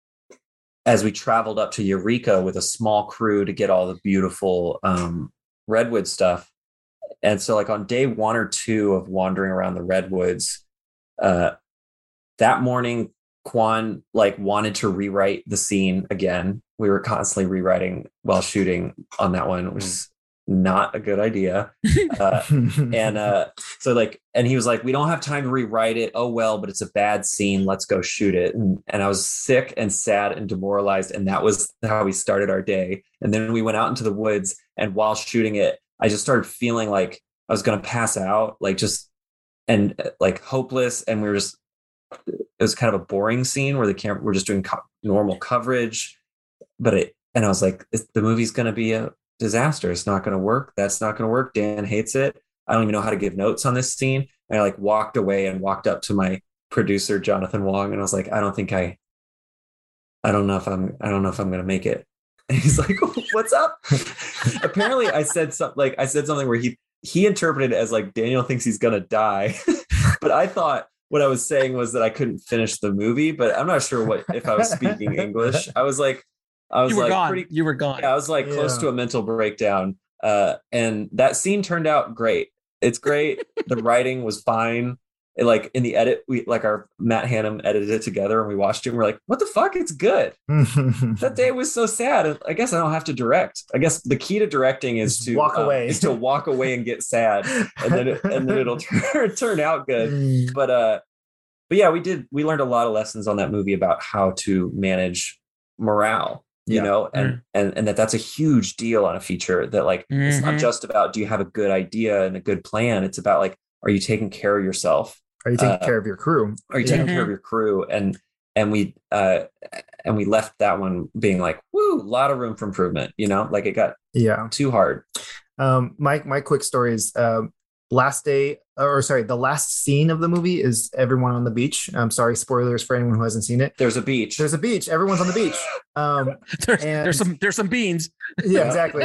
As we traveled up to Eureka with a small crew to get all the beautiful um, redwood stuff. And so like on day one or two of wandering around the redwoods, uh, that morning, Quan like wanted to rewrite the scene again. We were constantly rewriting while shooting on that one, which is not a good idea. Uh, and uh, so like, and he was like, we don't have time to rewrite it. Oh, well, but it's a bad scene. Let's go shoot it. And, and I was sick and sad and demoralized. And that was how we started our day. And then we went out into the woods, and while shooting it, I just started feeling like I was going to pass out, like just, and like hopeless. And we were just, it was kind of a boring scene where the camera, we're just doing co- normal coverage, but it, and I was like, the movie's going to be a disaster. It's not going to work. That's not going to work. Dan hates it. I don't even know how to give notes on this scene. And I like walked away and walked up to my producer, Jonathan Wong. And I was like, I don't think I, I don't know if I'm, I don't know if I'm going to make it. And he's like, what's up? Apparently I said something like, I said something where he, he interpreted it as like, Daniel thinks he's going to die. But I thought what I was saying was that I couldn't finish the movie, but I'm not sure what, if I was speaking English. I was like, I was you were like, gone. pretty, you were gone. Yeah, I was like yeah. close to a mental breakdown. Uh, and that scene turned out great. It's great. The writing was fine. It, like in the edit, we like our Matt Hannum edited it together, and we watched it and we're like, what the fuck? It's good. That day was so sad. I guess I don't have to direct. I guess the key to directing is Just to walk um, away. is to walk away and get sad, and then it, and then it'll turn, turn out good. But uh, but yeah, we did. We learned a lot of lessons on that movie about how to manage morale. You yeah. know, and, mm. and and that that's a huge deal on a feature, that like, mm-hmm. it's not just about, do you have a good idea and a good plan? It's about like, are you taking care of yourself? Are you taking uh, care of your crew? Are you taking mm-hmm. care of your crew? And, and we, uh, and we left that one being like, woo, a lot of room for improvement, you know, like it got yeah too hard. Um, my, my quick story is, um, last day, or sorry, the last scene of the movie is everyone on the beach. I'm sorry, spoilers for anyone who hasn't seen it. There's a beach. There's a beach. Everyone's on the beach. Um, there's, and, there's some there's some beans. Yeah, exactly.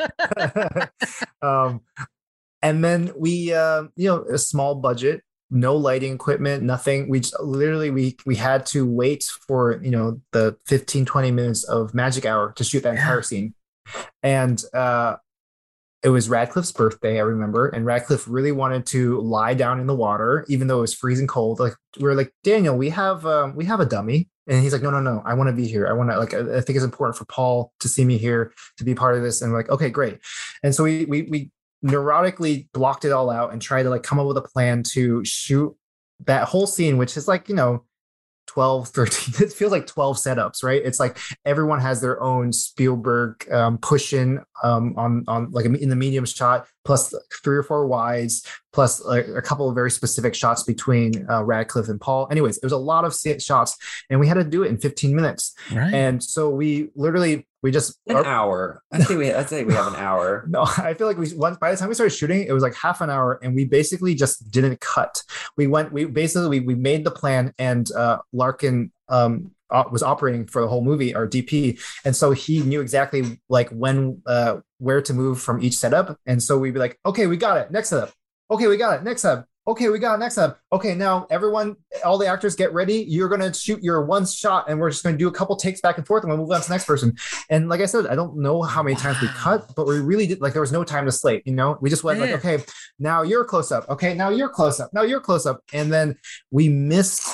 um, and then we, uh, you know, a small budget, no lighting equipment, nothing. We just, literally we we had to wait for, you know, the fifteen, twenty minutes of magic hour to shoot that entire scene, and uh, it was Radcliffe's birthday, I remember, and Radcliffe really wanted to lie down in the water, even though it was freezing cold. Like we were like, Daniel, we have um, we have a dummy, and he's like, no, no, no, I want to be here. I want to like, I think it's important for Paul to see me here, to be part of this. And we're like, okay, great. And so we we we neurotically blocked it all out and tried to like come up with a plan to shoot that whole scene, which is like, you know, twelve, thirteen, it feels like twelve setups, right? It's like everyone has their own Spielberg um, push-in um, on, on like in the medium shot, plus three or four wides, plus like a couple of very specific shots between uh, Radcliffe and Paul. Anyways, it was a lot of shots, and we had to do it in fifteen minutes. Right. And so we literally, we just an our, hour. I think we, I think we have an hour. No, I feel like we once by the time we started shooting, it was like half an hour, and we basically just didn't cut. We went, we basically we, we made the plan, and uh, Larkin um, was operating for the whole movie, our D P, and so he knew exactly like when, uh, where to move from each setup, and so we'd be like, okay, we got it, next setup. Okay, we got it, next setup. Okay, we got it, next setup. Okay, now everyone, all the actors get ready. You're going to shoot your one shot, and we're just going to do a couple takes back and forth, and we'll move on to the next person. And like I said, I don't know how many times we cut, but we really did, like, there was no time to slate, you know? We just went yeah. like, okay, now you're close up. Okay, now you're close up. Now you're close up. And then we missed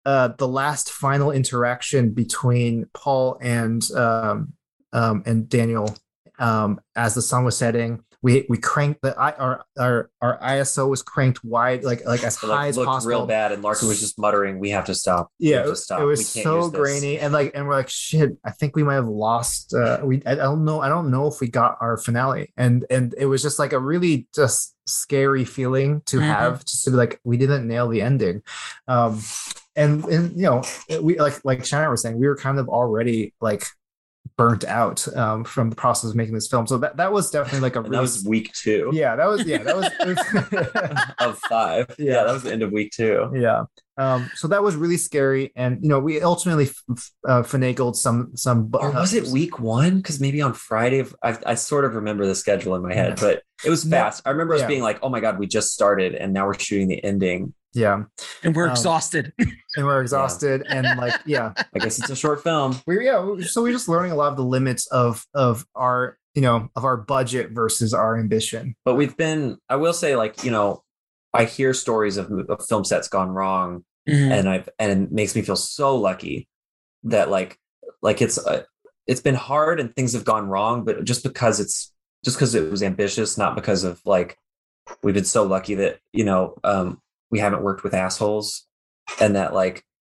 uh, the last final interaction between Paul and um, um, and Daniel um, as the sun was setting. We we cranked the our our our I S O was cranked wide, like like as So, high like, as looked possible. real bad, and Larkin was just muttering, "We have to stop. We Yeah, have to it, stop. it was We can't so use this." grainy, and like, and we're like, shit. I think we might have lost. Uh, we I don't know. I don't know if we got our finale, and and it was just like a really just scary feeling to Mhm. have, just to be like, we didn't nail the ending. Um, and and you know, we like like Shannon was saying, we were kind of already like burnt out um, from the process of making this film. So that that was definitely like a And really that was week two. yeah, that was yeah, that was, it was of five. Yeah. Yeah. that was the end of week two. yeah. Um, so that was really scary, and you know, we ultimately f- f- uh, finagled some some. Or was it week one? Because maybe on Friday, I, I sort of remember the schedule in my head, but it was No, fast. I remember us yeah. being like, "Oh my god, we just started, and now we're shooting the ending." Yeah, And we're Um, exhausted. and we're exhausted, and like yeah, I guess it's a short film. we're yeah. we- So we're just learning a lot of the limits of of our you know of our budget versus our ambition. But we've been, I will say, like, you know, I hear stories of, of film sets gone wrong, Mhm. and I've and it makes me feel so lucky that like like it's uh, it's been hard and things have gone wrong, but just because it's just because it was ambitious, not because of like we've been so lucky that you know um, we haven't worked with assholes, and that like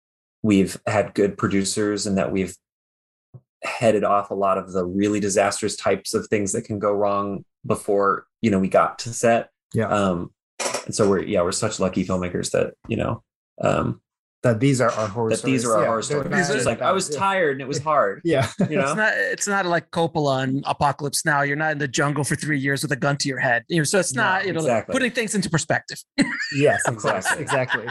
we've had good producers, and that we've headed off a lot of the really disastrous types of things that can go wrong before you know we got to set. Yeah, Um, and so we're yeah we're such lucky filmmakers that you know. Um, that these are our horror. that stories. these are our Yeah, horror they're stories. not- It's just like I was yeah. tired and it was hard. Yeah, You know, It's not. It's not like Coppola and Apocalypse Now. You're not in the jungle for three years with a gun to your head. You know, so it's No, not. You know, exactly. putting things into perspective. yes, exactly, exactly.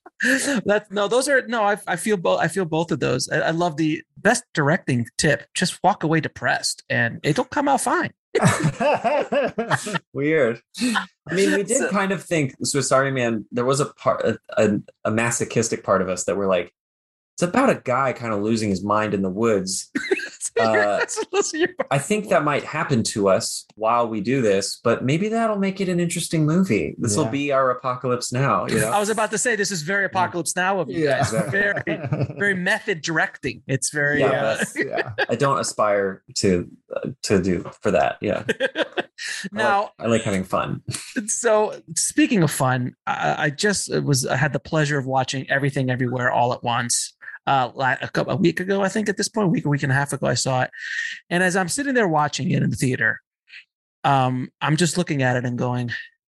That's no. Those are no. I, I feel both. I feel both of those. I, I love the best directing tip. Just walk away depressed, and it'll come out fine. weird. I mean, we did So- kind of think Swiss Army Man. There was a part, a, a, a masochistic part of us that were like, it's about a guy kind of losing his mind in the woods. Uh, Listen, you're- I think that might happen to us while we do this, but maybe that'll make it an interesting movie. This will Yeah. be our Apocalypse Now. You know, I was about to say this is very Apocalypse Now of you Yeah. guys. Very, very method directing. It's very. Yeah, uh, Yes, yeah. I don't aspire to uh, to do for that. Yeah, now, I like, I like having fun. so speaking of fun, I, I just was I had the pleasure of watching Everything Everywhere All at Once. Uh, la- a, couple, a week ago, I think at this point, a week, a week and a half ago, I saw it. And as I'm sitting there watching it in the theater, um, I'm just looking at it and going,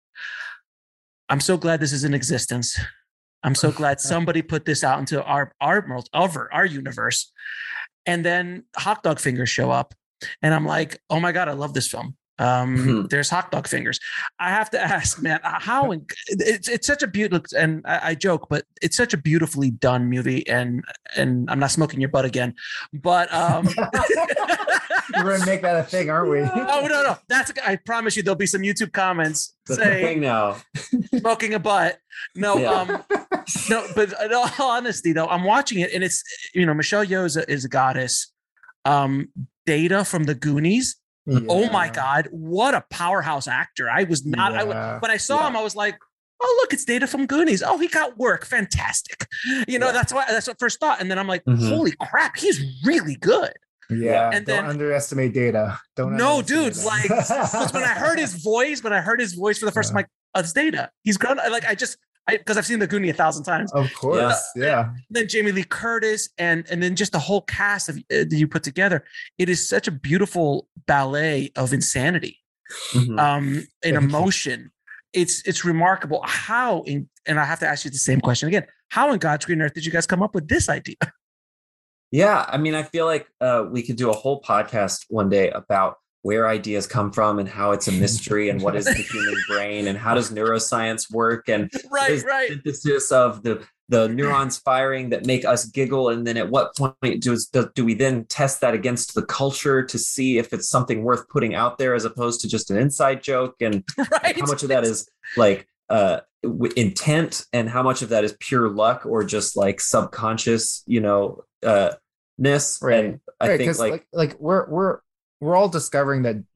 I'm so glad this is in existence. I'm so glad somebody put this out into our our world, our, our universe. And then Hot Dog Fingers show up, and I'm like, oh my god, I love this film. Um, Mhm. There's Hot Dog Fingers. I have to ask, man, how in, it's it's such a beautiful, and I, I joke, but it's such a beautifully done movie. And and I'm not smoking your butt again, but um, We're gonna make that a thing, aren't we? oh no no, that's I promise you there'll be some YouTube comments That's the saying thing now. smoking a butt. No, Yeah. um, no, but in all honesty, though, I'm watching it, and it's you know Michelle Yeoh is a, is a goddess. Um, Data from the Goonies. Oh my God, what a powerhouse actor! I was not. I Yeah. w- when I saw Yeah. him, I was like, "Oh, look, it's Data from Goonies. Oh, he got work. Fantastic." You know, Yeah. that's why that's what first thought, and then I'm like, Mhm. "Holy crap, he's really good." Yeah, And don't then- underestimate Data. Don't. No, underestimate dude, them. like, because when I heard his voice, when I heard his voice for the first Yeah. time, like, oh, it's Data. He's grown. Like, I just, I because I've seen the Goonie a thousand times. Of course, yeah. Then Jamie Lee Curtis, and and then just the whole cast of uh, that you put together. It is such a beautiful ballet of insanity, Mhm. um, and Thank you. emotion. It's it's remarkable how in, and I have to ask you the same question again. How in God's green earth did you guys come up with this idea? Yeah, I mean, I feel like uh, we could do a whole podcast one day about where ideas come from and how it's a mystery and what is the human brain and how does neuroscience work and what Right, is the right. synthesis of the the neurons firing that make us giggle, and then at what point do, do, do we then test that against the culture to see if it's something worth putting out there as opposed to just an inside joke, and Right. how much of that is like uh w- intent and how much of that is pure luck or just like subconscious, you know, uh ness. Right. And I Right, think 'cause, like, like like we're we're we're all discovering that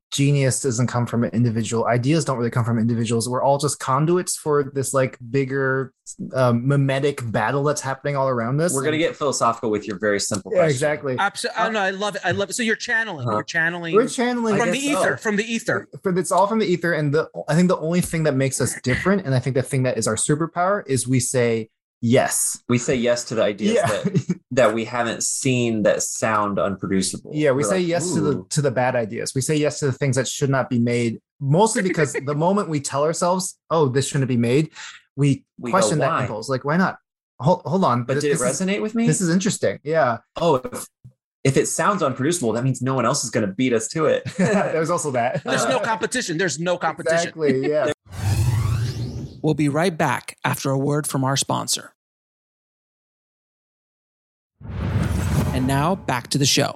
genius doesn't come from an individual. Ideas don't really come from individuals. We're all just conduits for this like bigger um, mimetic battle that's happening all around us. We're going to get philosophical with your very simple yeah, question. exactly. Absolutely. Oh, no, I love it. I love it. So you're channeling. Uh-huh. You're channeling. We're channeling from the ether. So. From the ether. But it's all from the ether. And the I think the only thing that makes us different, and I think the thing that is our superpower, is we say yes. We say yes to the ideas yeah. that that we haven't seen that sound unproducible. Yeah, we We're say like, yes Ooh. to the to the bad ideas. We say yes to the things that should not be made. Mostly because the moment we tell ourselves, "Oh, this shouldn't be made," we, we question go, that why? impulse. Like, why not? Hold, hold on. But But did it this resonate is, with me? This is interesting. Yeah. Oh, if, if it sounds unproducible, that means no one else is going to beat us to it. There's also that. There's no competition. There's no competition. Exactly. Yeah. We'll be right back after a word from our sponsor. And now back to the show.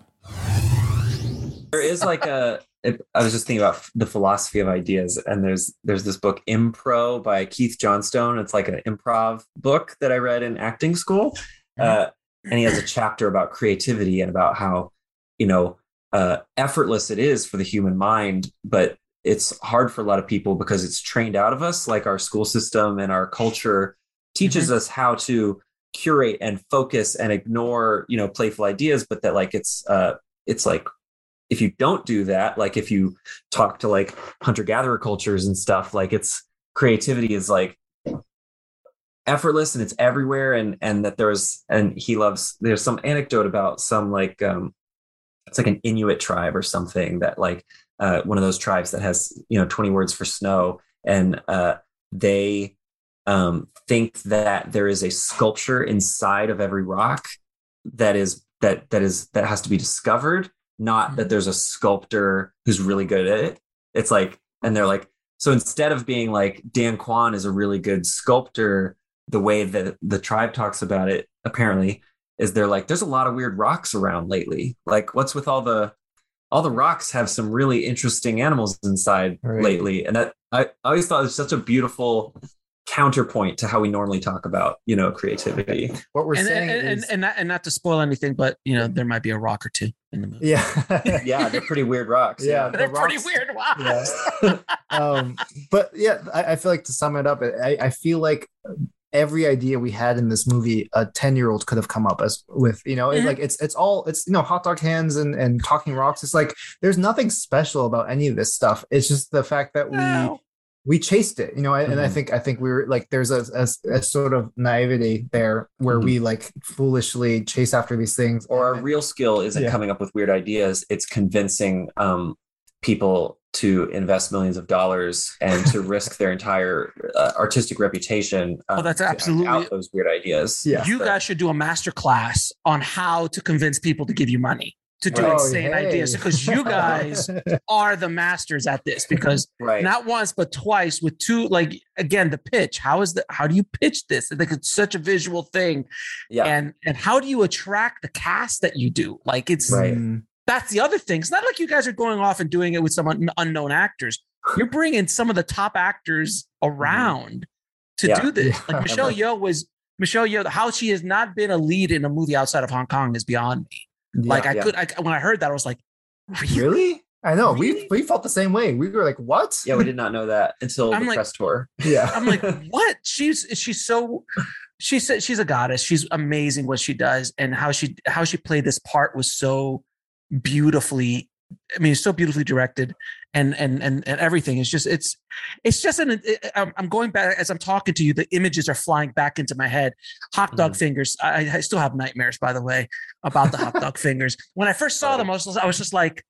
There is like a, I was just thinking about the philosophy of ideas, and there's there's this book Impro by Keith Johnstone. It's like an improv book that I read in acting school, uh, and he has a chapter about creativity and about how, you know, uh, effortless it is for the human mind, but it's hard for a lot of people because it's trained out of us. Like our school system and our culture teaches mm-hmm. us how to curate and focus and ignore, you know, playful ideas, but that like it's uh it's like if you don't do that, like if you talk to like hunter-gatherer cultures and stuff, like it's creativity is like effortless and it's everywhere. And and that there's and he loves there's some anecdote about some like um it's like an Inuit tribe or something that like uh one of those tribes that has, you know, twenty words for snow, and uh they um, think that there is a sculpture inside of every rock that is that that is that has to be discovered, not mm-hmm. that there's a sculptor who's really good at it. It's like, and they're like, so instead of being like Dan Kwan is a really good sculptor, the way that the tribe talks about it apparently is they're like, there's a lot of weird rocks around lately. Like, what's with all the all the rocks have some really interesting animals inside right. lately, and that I, I always thought it was such a beautiful counterpoint to how we normally talk about, you know, creativity. What we're and, saying and, is, and, and, not, and not to spoil anything, but you know, there might be a rock or two in the movie. Yeah, yeah, they're pretty weird rocks. Yeah, yeah. they're the pretty rocks, weird rocks. Yeah. um, but yeah, I, I feel like to sum it up, I, I feel like every idea we had in this movie, a ten-year-old could have come up as with, you know, mm-hmm. it, like it's it's all it's you know, hot dog hands and and talking rocks. It's like there's nothing special about any of this stuff. It's just the fact that we. No. We chased it, you know, mm-hmm. and I think I think we were like there's a, a, a sort of naivety there where mm-hmm. we like foolishly chase after these things. Or our real skill isn't yeah. coming up with weird ideas; it's convincing um, people to invest millions of dollars and to risk their entire uh, artistic reputation. Um, oh, that's absolutely out those weird ideas. Yeah, you guys should do a master class on how to convince people to give you money. To do oh, insane hey. ideas, because you guys are the masters at this, because right. not once but twice with two, like again, the pitch. How is the how do you pitch this? Like it's such a visual thing. Yeah. And and how do you attract the cast that you do? Like it's right. that's the other thing. It's not like you guys are going off and doing it with some un- unknown actors. You're bringing some of the top actors around to yeah. do this. Yeah. Like Michelle Yeoh was Michelle Yeoh. How she has not been a lead in a movie outside of Hong Kong is beyond me. Yeah, like I yeah. could, I, when I heard that, I was like, really? really? I know really? we we felt the same way. We were like, what? Yeah, we did not know that until I'm the like, press tour. Yeah, I'm like, what? She's she's so she said she's a goddess. She's amazing what she does, and how she how she played this part was so beautifully. I mean, it's so beautifully directed, and and and and everything is just it's it's just an. It, I'm going back as I'm talking to you. The images are flying back into my head. Hot dog mm. fingers. I, I still have nightmares, by the way, about the hot dog fingers. When I first saw them, I was I was just like,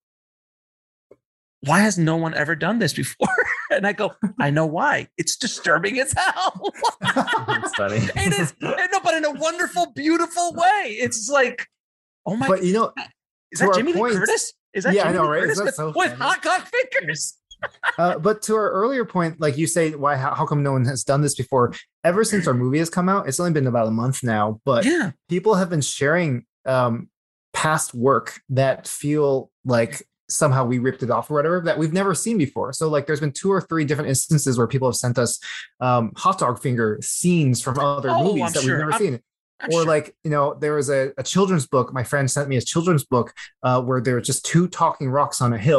why has no one ever done this before? And I go, I know why. It's disturbing as hell. It's funny. It is, no, but in a wonderful, beautiful way. It's like, oh my. But you know, is that Jamie Lee Curtis? Is that yeah, Jamie I know, Lee right? Curtis with, so with hot dog fingers? uh, but to our earlier point, like you say, why? How, how come no one has done this before? Ever since our movie has come out, it's only been about a month now, but yeah. people have been sharing um, past work that feel like somehow we ripped it off or whatever that we've never seen before. So like there's been two or three different instances where people have sent us um, hot dog finger scenes from other oh, movies I'm that sure. we've never I'm, seen. I'm or sure. like, you know, there was a, a children's book. My friend sent me a children's book uh, where there were just two talking rocks on a hill.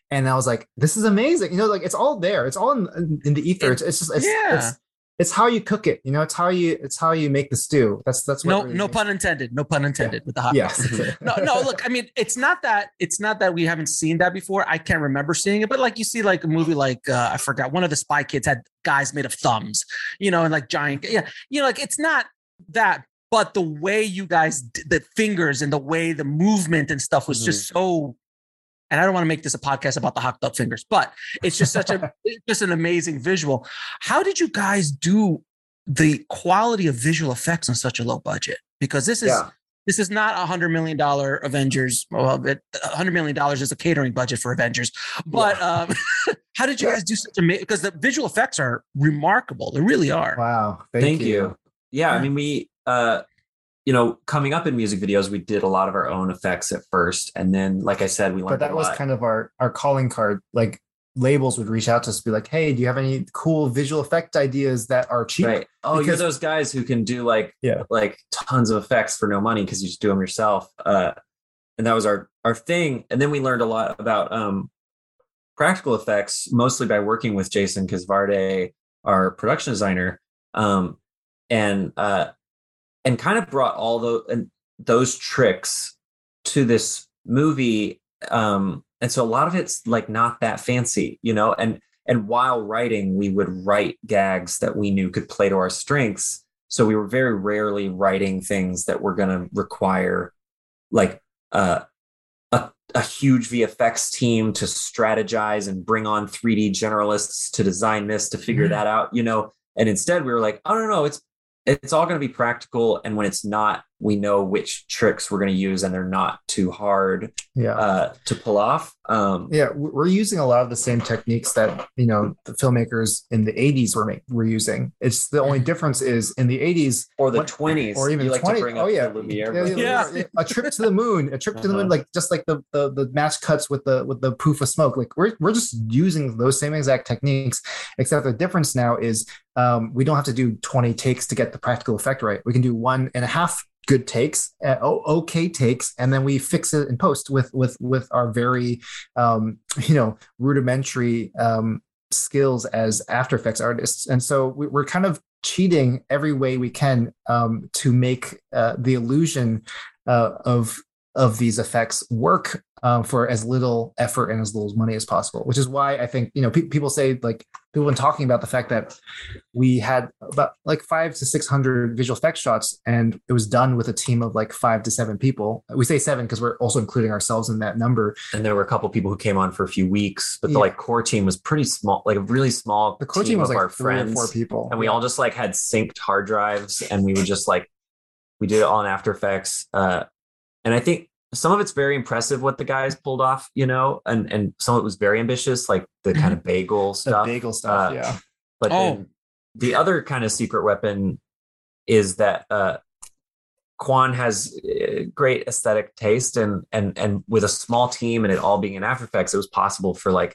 and I was like, this is amazing. You know, like it's all there. It's all in, in the ether. It's, it's just it's, yeah. it's it's how you cook it. You know, it's how you it's how you make the stew. That's that's what no really no makes- pun intended. No pun intended Yeah. with the hot Yes. dog. no, no, look, I mean, it's not that it's not that we haven't seen that before. I can't remember seeing it, but like you see like a movie like uh, I forgot, one of the Spy Kids had guys made of thumbs, you know, and like giant, yeah, you know, like it's not that, but the way you guys did the fingers and the way the movement and stuff was Mhm. just so. And I don't want to make this a podcast about the hot dog fingers, but it's just such a it's just an amazing visual. How did you guys do the quality of visual effects on such a low budget? Because this is Yeah. this is not a hundred million dollar Avengers. Well, a hundred million dollars is a catering budget for Avengers. But um, how did you guys do such amazing? Because the visual effects are remarkable. They really are. Wow. Thank, Thank you. you. Yeah, I mean, we, uh, you know, coming up in music videos, we did a lot of our own effects at first, and then, like I said, we learned. But that a was lot. kind of our our calling card. Like labels would reach out to us and be like, hey, do you have any cool visual effect ideas that are cheap? Right. Oh, you're Because- those guys who can do like Yeah. like tons of effects for no money because you just do them yourself. Uh, and that was our our thing. And then we learned a lot about um, practical effects, mostly by working with Jason Kizvarde, our production designer, um, and uh, and kind of brought all those and those tricks to this movie. Um, and so a lot of it's like not that fancy, you know, and and while writing, we would write gags that we knew could play to our strengths. So we were very rarely writing things that were going to require like uh, a, a huge V F X team to strategize and bring on three D generalists to design this, to figure Mhm. that out, you know. And instead we were like, oh, no, no, it's it's all going to be practical. And when it's not, we know which tricks we're going to use and they're not too hard Yeah. uh, to pull off. Um, Yeah, we- we're using a lot of the same techniques that, you know, the filmmakers in the eighties were make, were using. It's the only difference is in the eighties or the What- twenties, or even you the like twenty to bring oh up yeah. the Lumiere. Yeah, but- yeah, yeah. a trip to the moon, a trip to the moon, Uh-huh. like just like the, the the match cuts with the with the poof of smoke. Like we're we're just using those same exact techniques, except the difference now is um, we don't have to do twenty takes to get the practical effect right. We can do one and a half good takes, uh, okay takes, and then we fix it in post with with with our very um, you know rudimentary um, skills as After Effects artists. And so we, we're kind of cheating every way we can um, to make uh, the illusion uh, of of these effects work um, for as little effort and as little money as possible. Which is why I think you know pe- people say like people have been talking about the fact that we had about like five to six hundred visual effects shots, and it was done with a team of like five to seven people. We say seven because we're also including ourselves in that number. And there were a couple people who came on for a few weeks, but the Yeah. like core team was pretty small, like a really small The core team, team was of like our three friends. or four people, And we all just like had synced hard drives, and we would just like we did it all in After Effects. Uh, and I think some of it's very impressive what the guys pulled off, you know, and and some of it was very ambitious, like the kind of bagel the stuff. bagel stuff. Uh, yeah. But Oh. then the other kind of secret weapon is that uh, Quan has uh, great aesthetic taste, and and and with a small team and it all being in After Effects, it was possible for like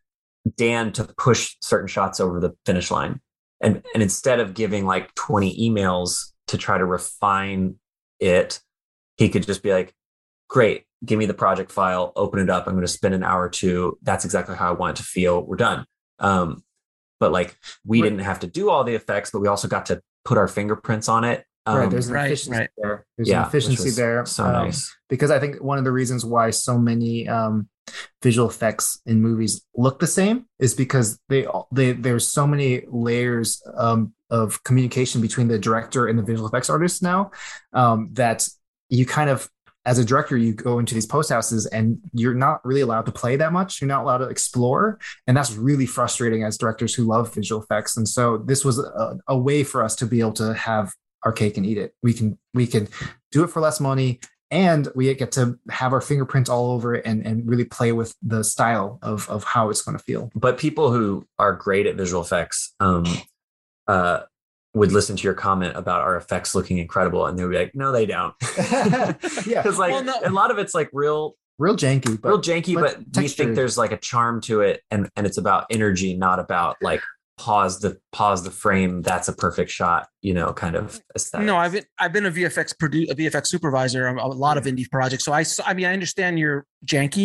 Dan to push certain shots over the finish line, and and instead of giving like twenty emails to try to refine it, he could just be like, "Great, give me the project file, open it up. I'm going to spend an hour or two. That's exactly how I want it to feel. We're done." Um, but like we Right. didn't have to do all the effects, but we also got to put our fingerprints on it. Um, right. There's an right, efficiency right. there. There's yeah, an efficiency which was there. So um, nice. Because I think one of the reasons why so many um, visual effects in movies look the same is because they they there's so many layers um, of communication between the director and the visual effects artist now um, that you kind of as a director, you go into these post houses and you're not really allowed to play that much. You're not allowed to explore. And that's really frustrating as directors who love visual effects. And so this was a, a way for us to be able to have our cake and eat it. We can, we can do it for less money, and we get to have our fingerprints all over it and, and really play with the style of, of how it's going to feel. But people who are great at visual effects um, uh, would listen to your comment about our effects looking incredible, and they would be like, "No, they don't." Yeah. Because like Well, no. a lot of it's like real, Real janky, but real janky, but but, we textured. think there's like a charm to it, and and it's about energy, not about like pause the pause the frame. That's a perfect shot, you know, kind of aesthetic. No, I've been I've been a V F X produ- a V F X supervisor on a lot of indie projects. So I s- I mean I understand you're janky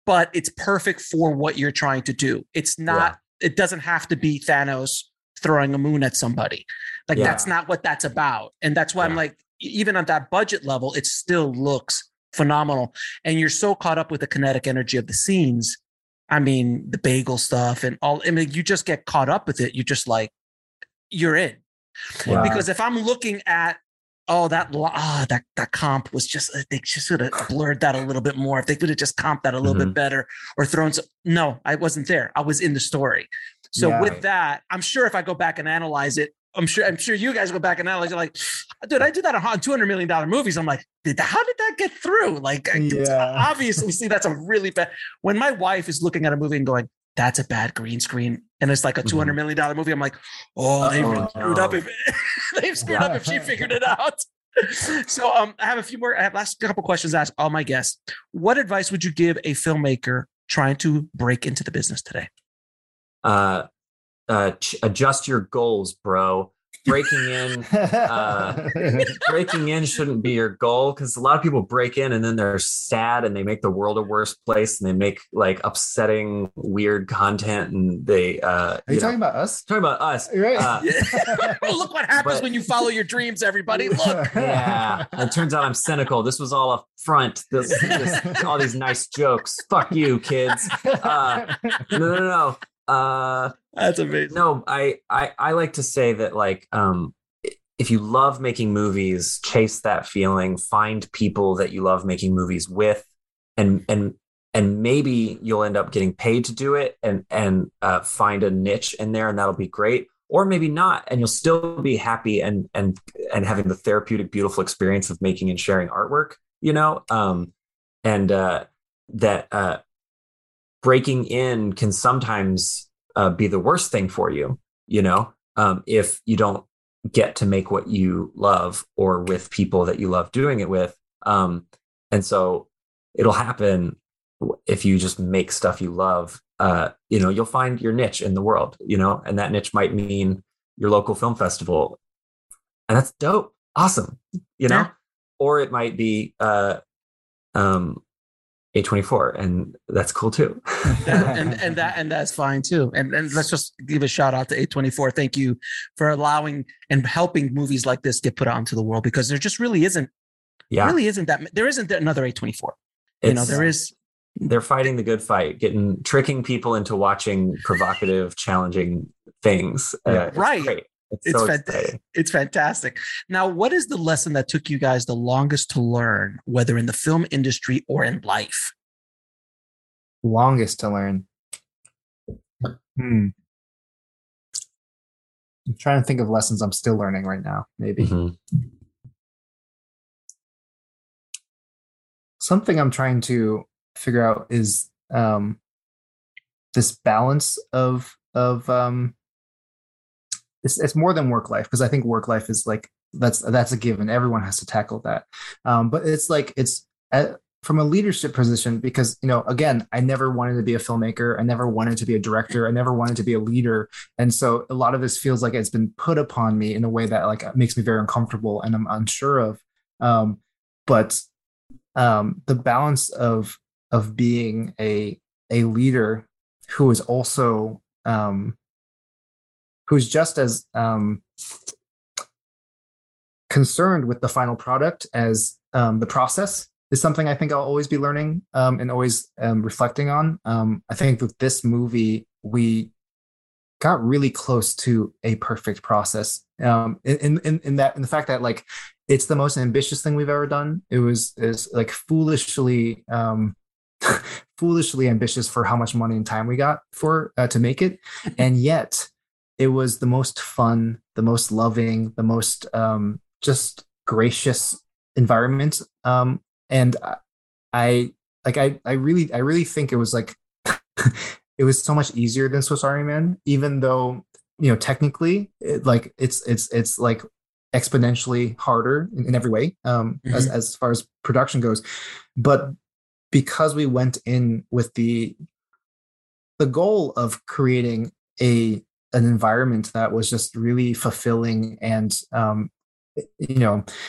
but it's perfect for what you're trying to do. It's not, yeah. It doesn't have to be Thanos throwing a moon at somebody. Like, yeah. That's not what that's about. And that's why yeah. I'm like, even on that budget level, it still looks phenomenal. And you're so caught up with the kinetic energy of the scenes. I mean, the bagel stuff and all, I mean, you just get caught up with it. You just like, you're in. Wow. Because if I'm looking at, oh, that ah, that that comp was just, they just should have blurred that a little bit more. If they could have just comped that a little mm-hmm. bit better or thrown some, no, I wasn't there. I was in the story. So yeah. with that, I'm sure if I go back and analyze it, I'm sure, I'm sure you guys go back and analyze it like, dude, I did that on two hundred million dollars movies. I'm like, did, how did that get through? Like, yeah. obviously, see, that's a really bad, when my wife is looking at a movie and going, that's a bad green screen, and it's like a two hundred million dollars movie, I'm like, oh, they really screwed up if they've screwed yeah. up if she figured it out. So um, I have a few more, I have last couple questions to ask all my guests. What advice would you give a filmmaker trying to break into the business today? Uh, uh, ch- adjust your goals, bro. Breaking in, uh, breaking in shouldn't be your goal, because a lot of people break in and then they're sad and they make the world a worse place and they make like upsetting, weird content. And they, uh, are you, you talking know, about us? Talking about us, right? Uh, Look what happens but, when you follow your dreams, everybody. Look, yeah. It turns out I'm cynical. This was all a front. This, this all these nice jokes. Fuck you, kids. Uh, no, no, no. Uh, That's amazing. No, I, I, I like to say that, like, um, if you love making movies, chase that feeling, find people that you love making movies with, and, and, and maybe you'll end up getting paid to do it, and, and, uh, find a niche in there, and that'll be great. Or maybe not, and you'll still be happy and, and, and having the therapeutic, beautiful experience of making and sharing artwork, you know? Um, and, uh, that, uh, breaking in can sometimes uh, be the worst thing for you, you know, um, if you don't get to make what you love or with people that you love doing it with. Um, and so it'll happen if you just make stuff you love. Uh, you know, you'll find your niche in the world, you know, and that niche might mean your local film festival. And that's dope. Awesome. You know, yeah. Or it might be, uh, um, A twenty-four, and that's cool too. and and that and that's fine too. And and let's just give a shout out to A twenty-four. Thank you for allowing and helping movies like this get put out into the world, because there just really isn't, yeah, really isn't that there isn't another A twenty-four. You know, there is. They're fighting the good fight, getting tricking people into watching provocative, challenging things. Uh, right. It's great. It's, it's, so fant- it's fantastic. Now, what is the lesson that took you guys the longest to learn, whether in the film industry or in life? Longest to learn. Hmm. I'm trying to think of lessons I'm still learning right now, maybe. Mm-hmm. Something I'm trying to figure out is um, this balance of, of, um, It's, it's more than work life, because I think work life is like, that's that's a given. Everyone has to tackle that. Um, but it's like, it's at, from a leadership position, because, you know, again, I never wanted to be a filmmaker. I never wanted to be a director. I never wanted to be a leader. And so a lot of this feels like it's been put upon me in a way that like makes me very uncomfortable and I'm unsure of. Um, but um, the balance of of being a a leader who is also um, who's just as um, concerned with the final product as um, the process is something I think I'll always be learning um, and always um, reflecting on. Um, I think with this movie, we got really close to a perfect process um, in, in, in that, in the fact that like, it's the most ambitious thing we've ever done. It was is like foolishly, um, foolishly ambitious for how much money and time we got for uh, to make it. And yet it was the most fun, the most loving, the most um, just gracious environment. Um, and I like, I, I really, I really think it was like, it was so much easier than Swiss Army Man, even though, you know, technically it, like it's, it's, it's like exponentially harder in, in every way um, mm-hmm. as, as far as production goes. But because we went in with the, the goal of creating a, an environment that was just really fulfilling and, um, you know,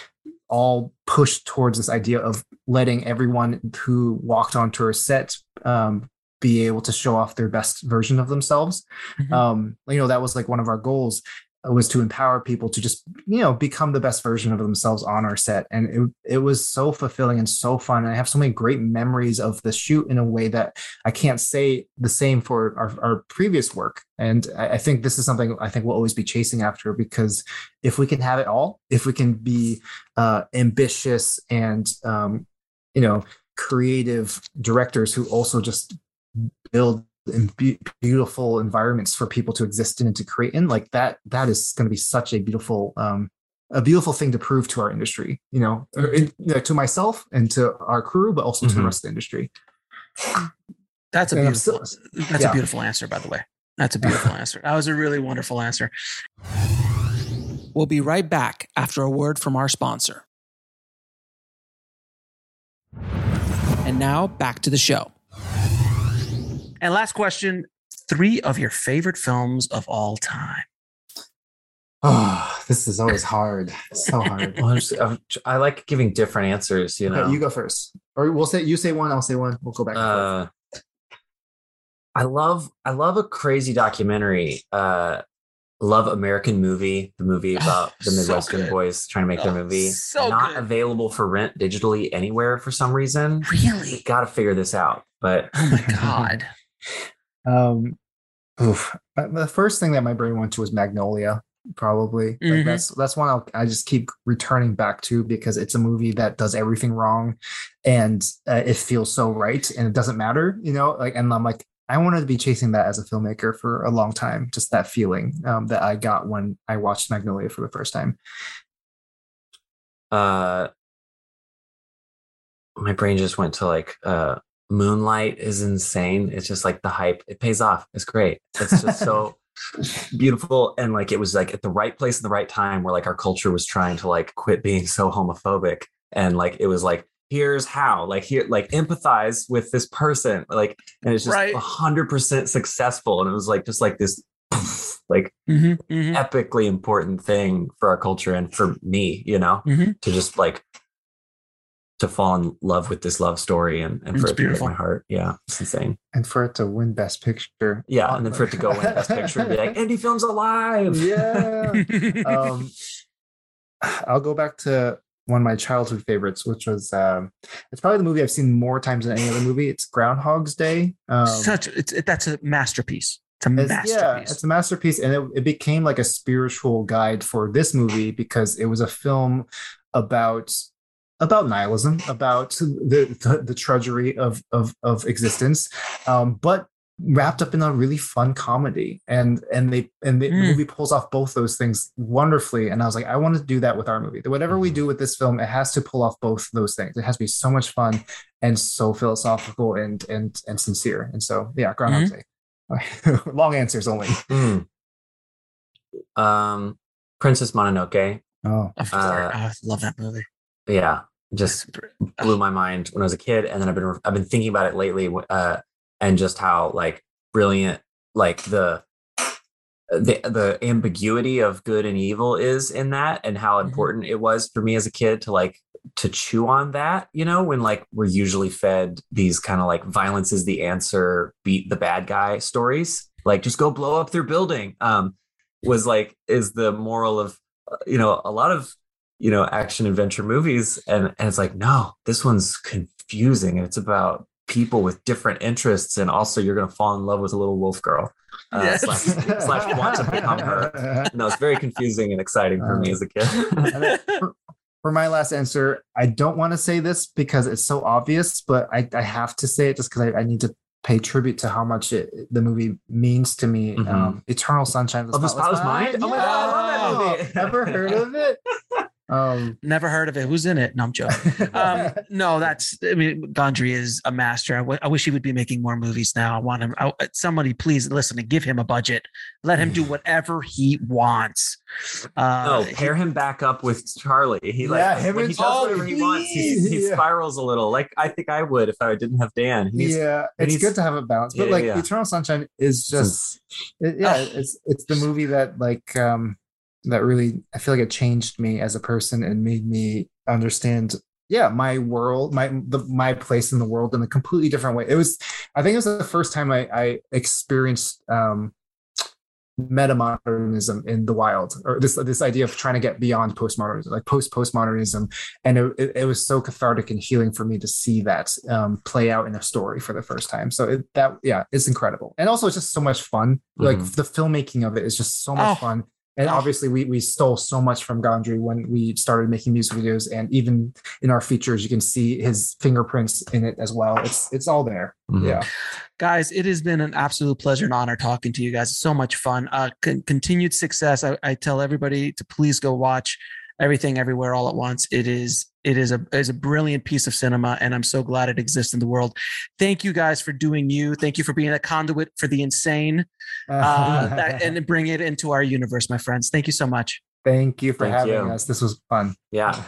all pushed towards this idea of letting everyone who walked onto our set um, be able to show off their best version of themselves. Mm-hmm. Um, you know, that was like one of our goals, was to empower people to just, you know, become the best version of themselves on our set. And it, it was so fulfilling and so fun. And I have so many great memories of the shoot in a way that I can't say the same for our, our previous work. And I, I think this is something I think we'll always be chasing after, because if we can have it all, if we can be uh, ambitious and, um, you know, creative directors who also just build and be- beautiful environments for people to exist in and to create in, like that, that is going to be such a beautiful, um, a beautiful thing to prove to our industry, you know, or in, you know, to myself and to our crew, but also mm-hmm. to the rest of the industry. That's a beautiful, so, that's yeah. a beautiful answer, by the way. That's a beautiful answer. That was a really wonderful answer. We'll be right back after a word from our sponsor. And now back to the show. And last question, three of your favorite films of all time. Oh, this is always hard. So hard. Well, just, I like giving different answers, you know. Okay, you go first. Or we'll say, you say one, I'll say one. We'll go back and uh, forth. I love, I love a crazy documentary. Uh, love American Movie, the movie about oh, the Midwestern so boys trying to make oh, their movie. So Not good. Available for rent digitally anywhere for some reason. Really? Got to figure this out. But oh my God. Um, oof. The first thing that my brain went to was Magnolia, probably. Mm-hmm. Like that's that's one I'll, I just keep returning back to, because it's a movie that does everything wrong, and uh, it feels so right, and it doesn't matter, you know. Like, and I'm like, I wanted to be chasing that as a filmmaker for a long time. Just that feeling um, that I got when I watched Magnolia for the first time. Uh, my brain just went to like. Uh, Moonlight is insane. It's just like the hype. It pays off. It's great. It's just so beautiful. And like, it was like at the right place at the right time, where like our culture was trying to like quit being so homophobic. And like, it was like, here's how, like here, like empathize with this person. Like, and it's just a hundred percent successful. And it was like, just like this, like mm-hmm, mm-hmm. epically important thing for our culture. And for me, you know, mm-hmm. to just like, to fall in love with this love story and, and for it's it beautiful. To break my heart. Yeah, it's insane. And for it to win Best Picture. Yeah, and then for it to go win Best Picture and be like, indie film's alive. Yeah. um, I'll go back to one of my childhood favorites, which was, um, it's probably the movie I've seen more times than any other movie. It's Groundhog's Day. Um, Such, it's it, that's a masterpiece. It's a it's, masterpiece. Yeah, it's a masterpiece. And it, it became like a spiritual guide for this movie, because it was a film about about nihilism, about the the, the trudgery of of, of existence, um, but wrapped up in a really fun comedy. And and they and the, mm. the movie pulls off both those things wonderfully. And I was like, I want to do that with our movie. Whatever we do with this film, it has to pull off both those things. It has to be so much fun and so philosophical and and and sincere. And so, yeah, Groundhog mm-hmm. Day. Long answers only. Mm. Um, Princess Mononoke. Oh, uh, I love that movie. Yeah, just blew my mind when I was a kid, and then I've been I've been thinking about it lately, uh, and just how like brilliant, like the the the ambiguity of good and evil is in that, and how important mm-hmm. it was for me as a kid to like to chew on that. You know, when like we're usually fed these kind of like violence is the answer, beat the bad guy stories, like just go blow up their building. Um, was like is the moral of you know a lot of. you know, action adventure movies. And, and it's like, no, this one's confusing. And it's about people with different interests. And also you're going to fall in love with a little wolf girl uh, yes. slash, slash want to become her. No, it's very confusing and exciting for um, me as a kid. for, for my last answer, I don't want to say this because it's so obvious, but I, I have to say it just because I, I need to pay tribute to how much it, the movie means to me. Mm-hmm. Um, Eternal Sunshine of the, of the Spotless Mind. Oh my God, I love that movie. Ever heard of it? Um, Never heard of it. Who's in it? No, I'm joking. Um, no, that's, I mean, Gondry is a master. I, w- I wish he would be making more movies now. I want him, I, somebody please listen and give him a budget. Let him do whatever he wants. Uh, no, pair he, him back up with Charlie. He like, yeah, him when he does oh, whatever please. he wants, he, he yeah. spirals a little. Like I think I would if I didn't have Dan. He's, yeah, it's good to have a balance. But yeah, like yeah. Eternal Sunshine is just, it, yeah, it's it's the movie that like, um, that really, I feel like it changed me as a person and made me understand, yeah, my world, my the, my place in the world in a completely different way. It was, I think it was the first time I, I experienced um, metamodernism in the wild, or this this idea of trying to get beyond postmodernism, like post postmodernism, and it, it, it was so cathartic and healing for me to see that um, play out in a story for the first time. So it, that yeah, it's incredible, and also it's just so much fun. Mm-hmm. Like the filmmaking of it is just so much oh. fun. And obviously, we we stole so much from Gondry when we started making music videos, and even in our features, you can see his fingerprints in it as well. It's it's all there. Mm-hmm. Yeah, guys, it has been an absolute pleasure and honor talking to you guys. It's so much fun. Uh, con- continued success. I, I tell everybody to please go watch Everything Everywhere All at Once. It is it is a is a brilliant piece of cinema, and I'm so glad it exists in the world. Thank you guys for doing you. Thank you for being a conduit for the insane, uh, that, and bring it into our universe, my friends. Thank you so much. Thank you for thank having you. us. This was fun. Yeah.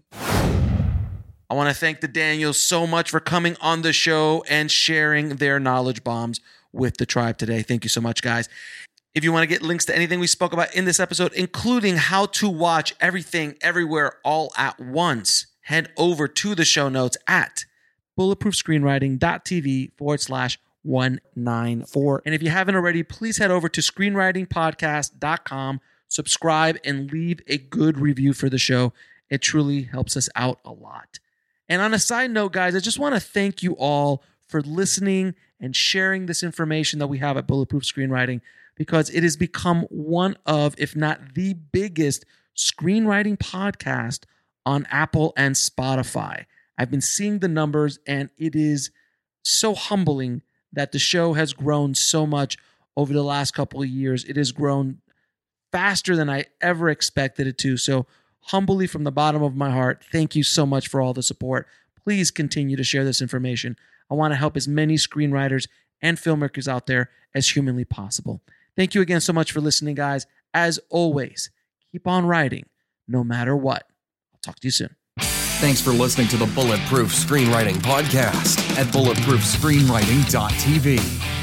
I want to thank the Daniels so much for coming on the show and sharing their knowledge bombs with the tribe today. Thank you so much, guys. If you want to get links to anything we spoke about in this episode, including how to watch Everything Everywhere All at Once, head over to the show notes at bulletproofscreenwriting.tv forward slash 194. And if you haven't already, please head over to screenwritingpodcast dot com, subscribe, and leave a good review for the show. It truly helps us out a lot. And on a side note, guys, I just want to thank you all for listening and sharing this information that we have at Bulletproof Screenwriting, because it has become one of, if not the biggest screenwriting podcast on Apple and Spotify. I've been seeing the numbers, and it is so humbling that the show has grown so much over the last couple of years. It has grown faster than I ever expected it to. So humbly, from the bottom of my heart, thank you so much for all the support. Please continue to share this information. I want to help as many screenwriters and filmmakers out there as humanly possible. Thank you again so much for listening, guys. As always, keep on writing, no matter what. I'll talk to you soon. Thanks for listening to the Bulletproof Screenwriting Podcast at bulletproof screenwriting dot t v.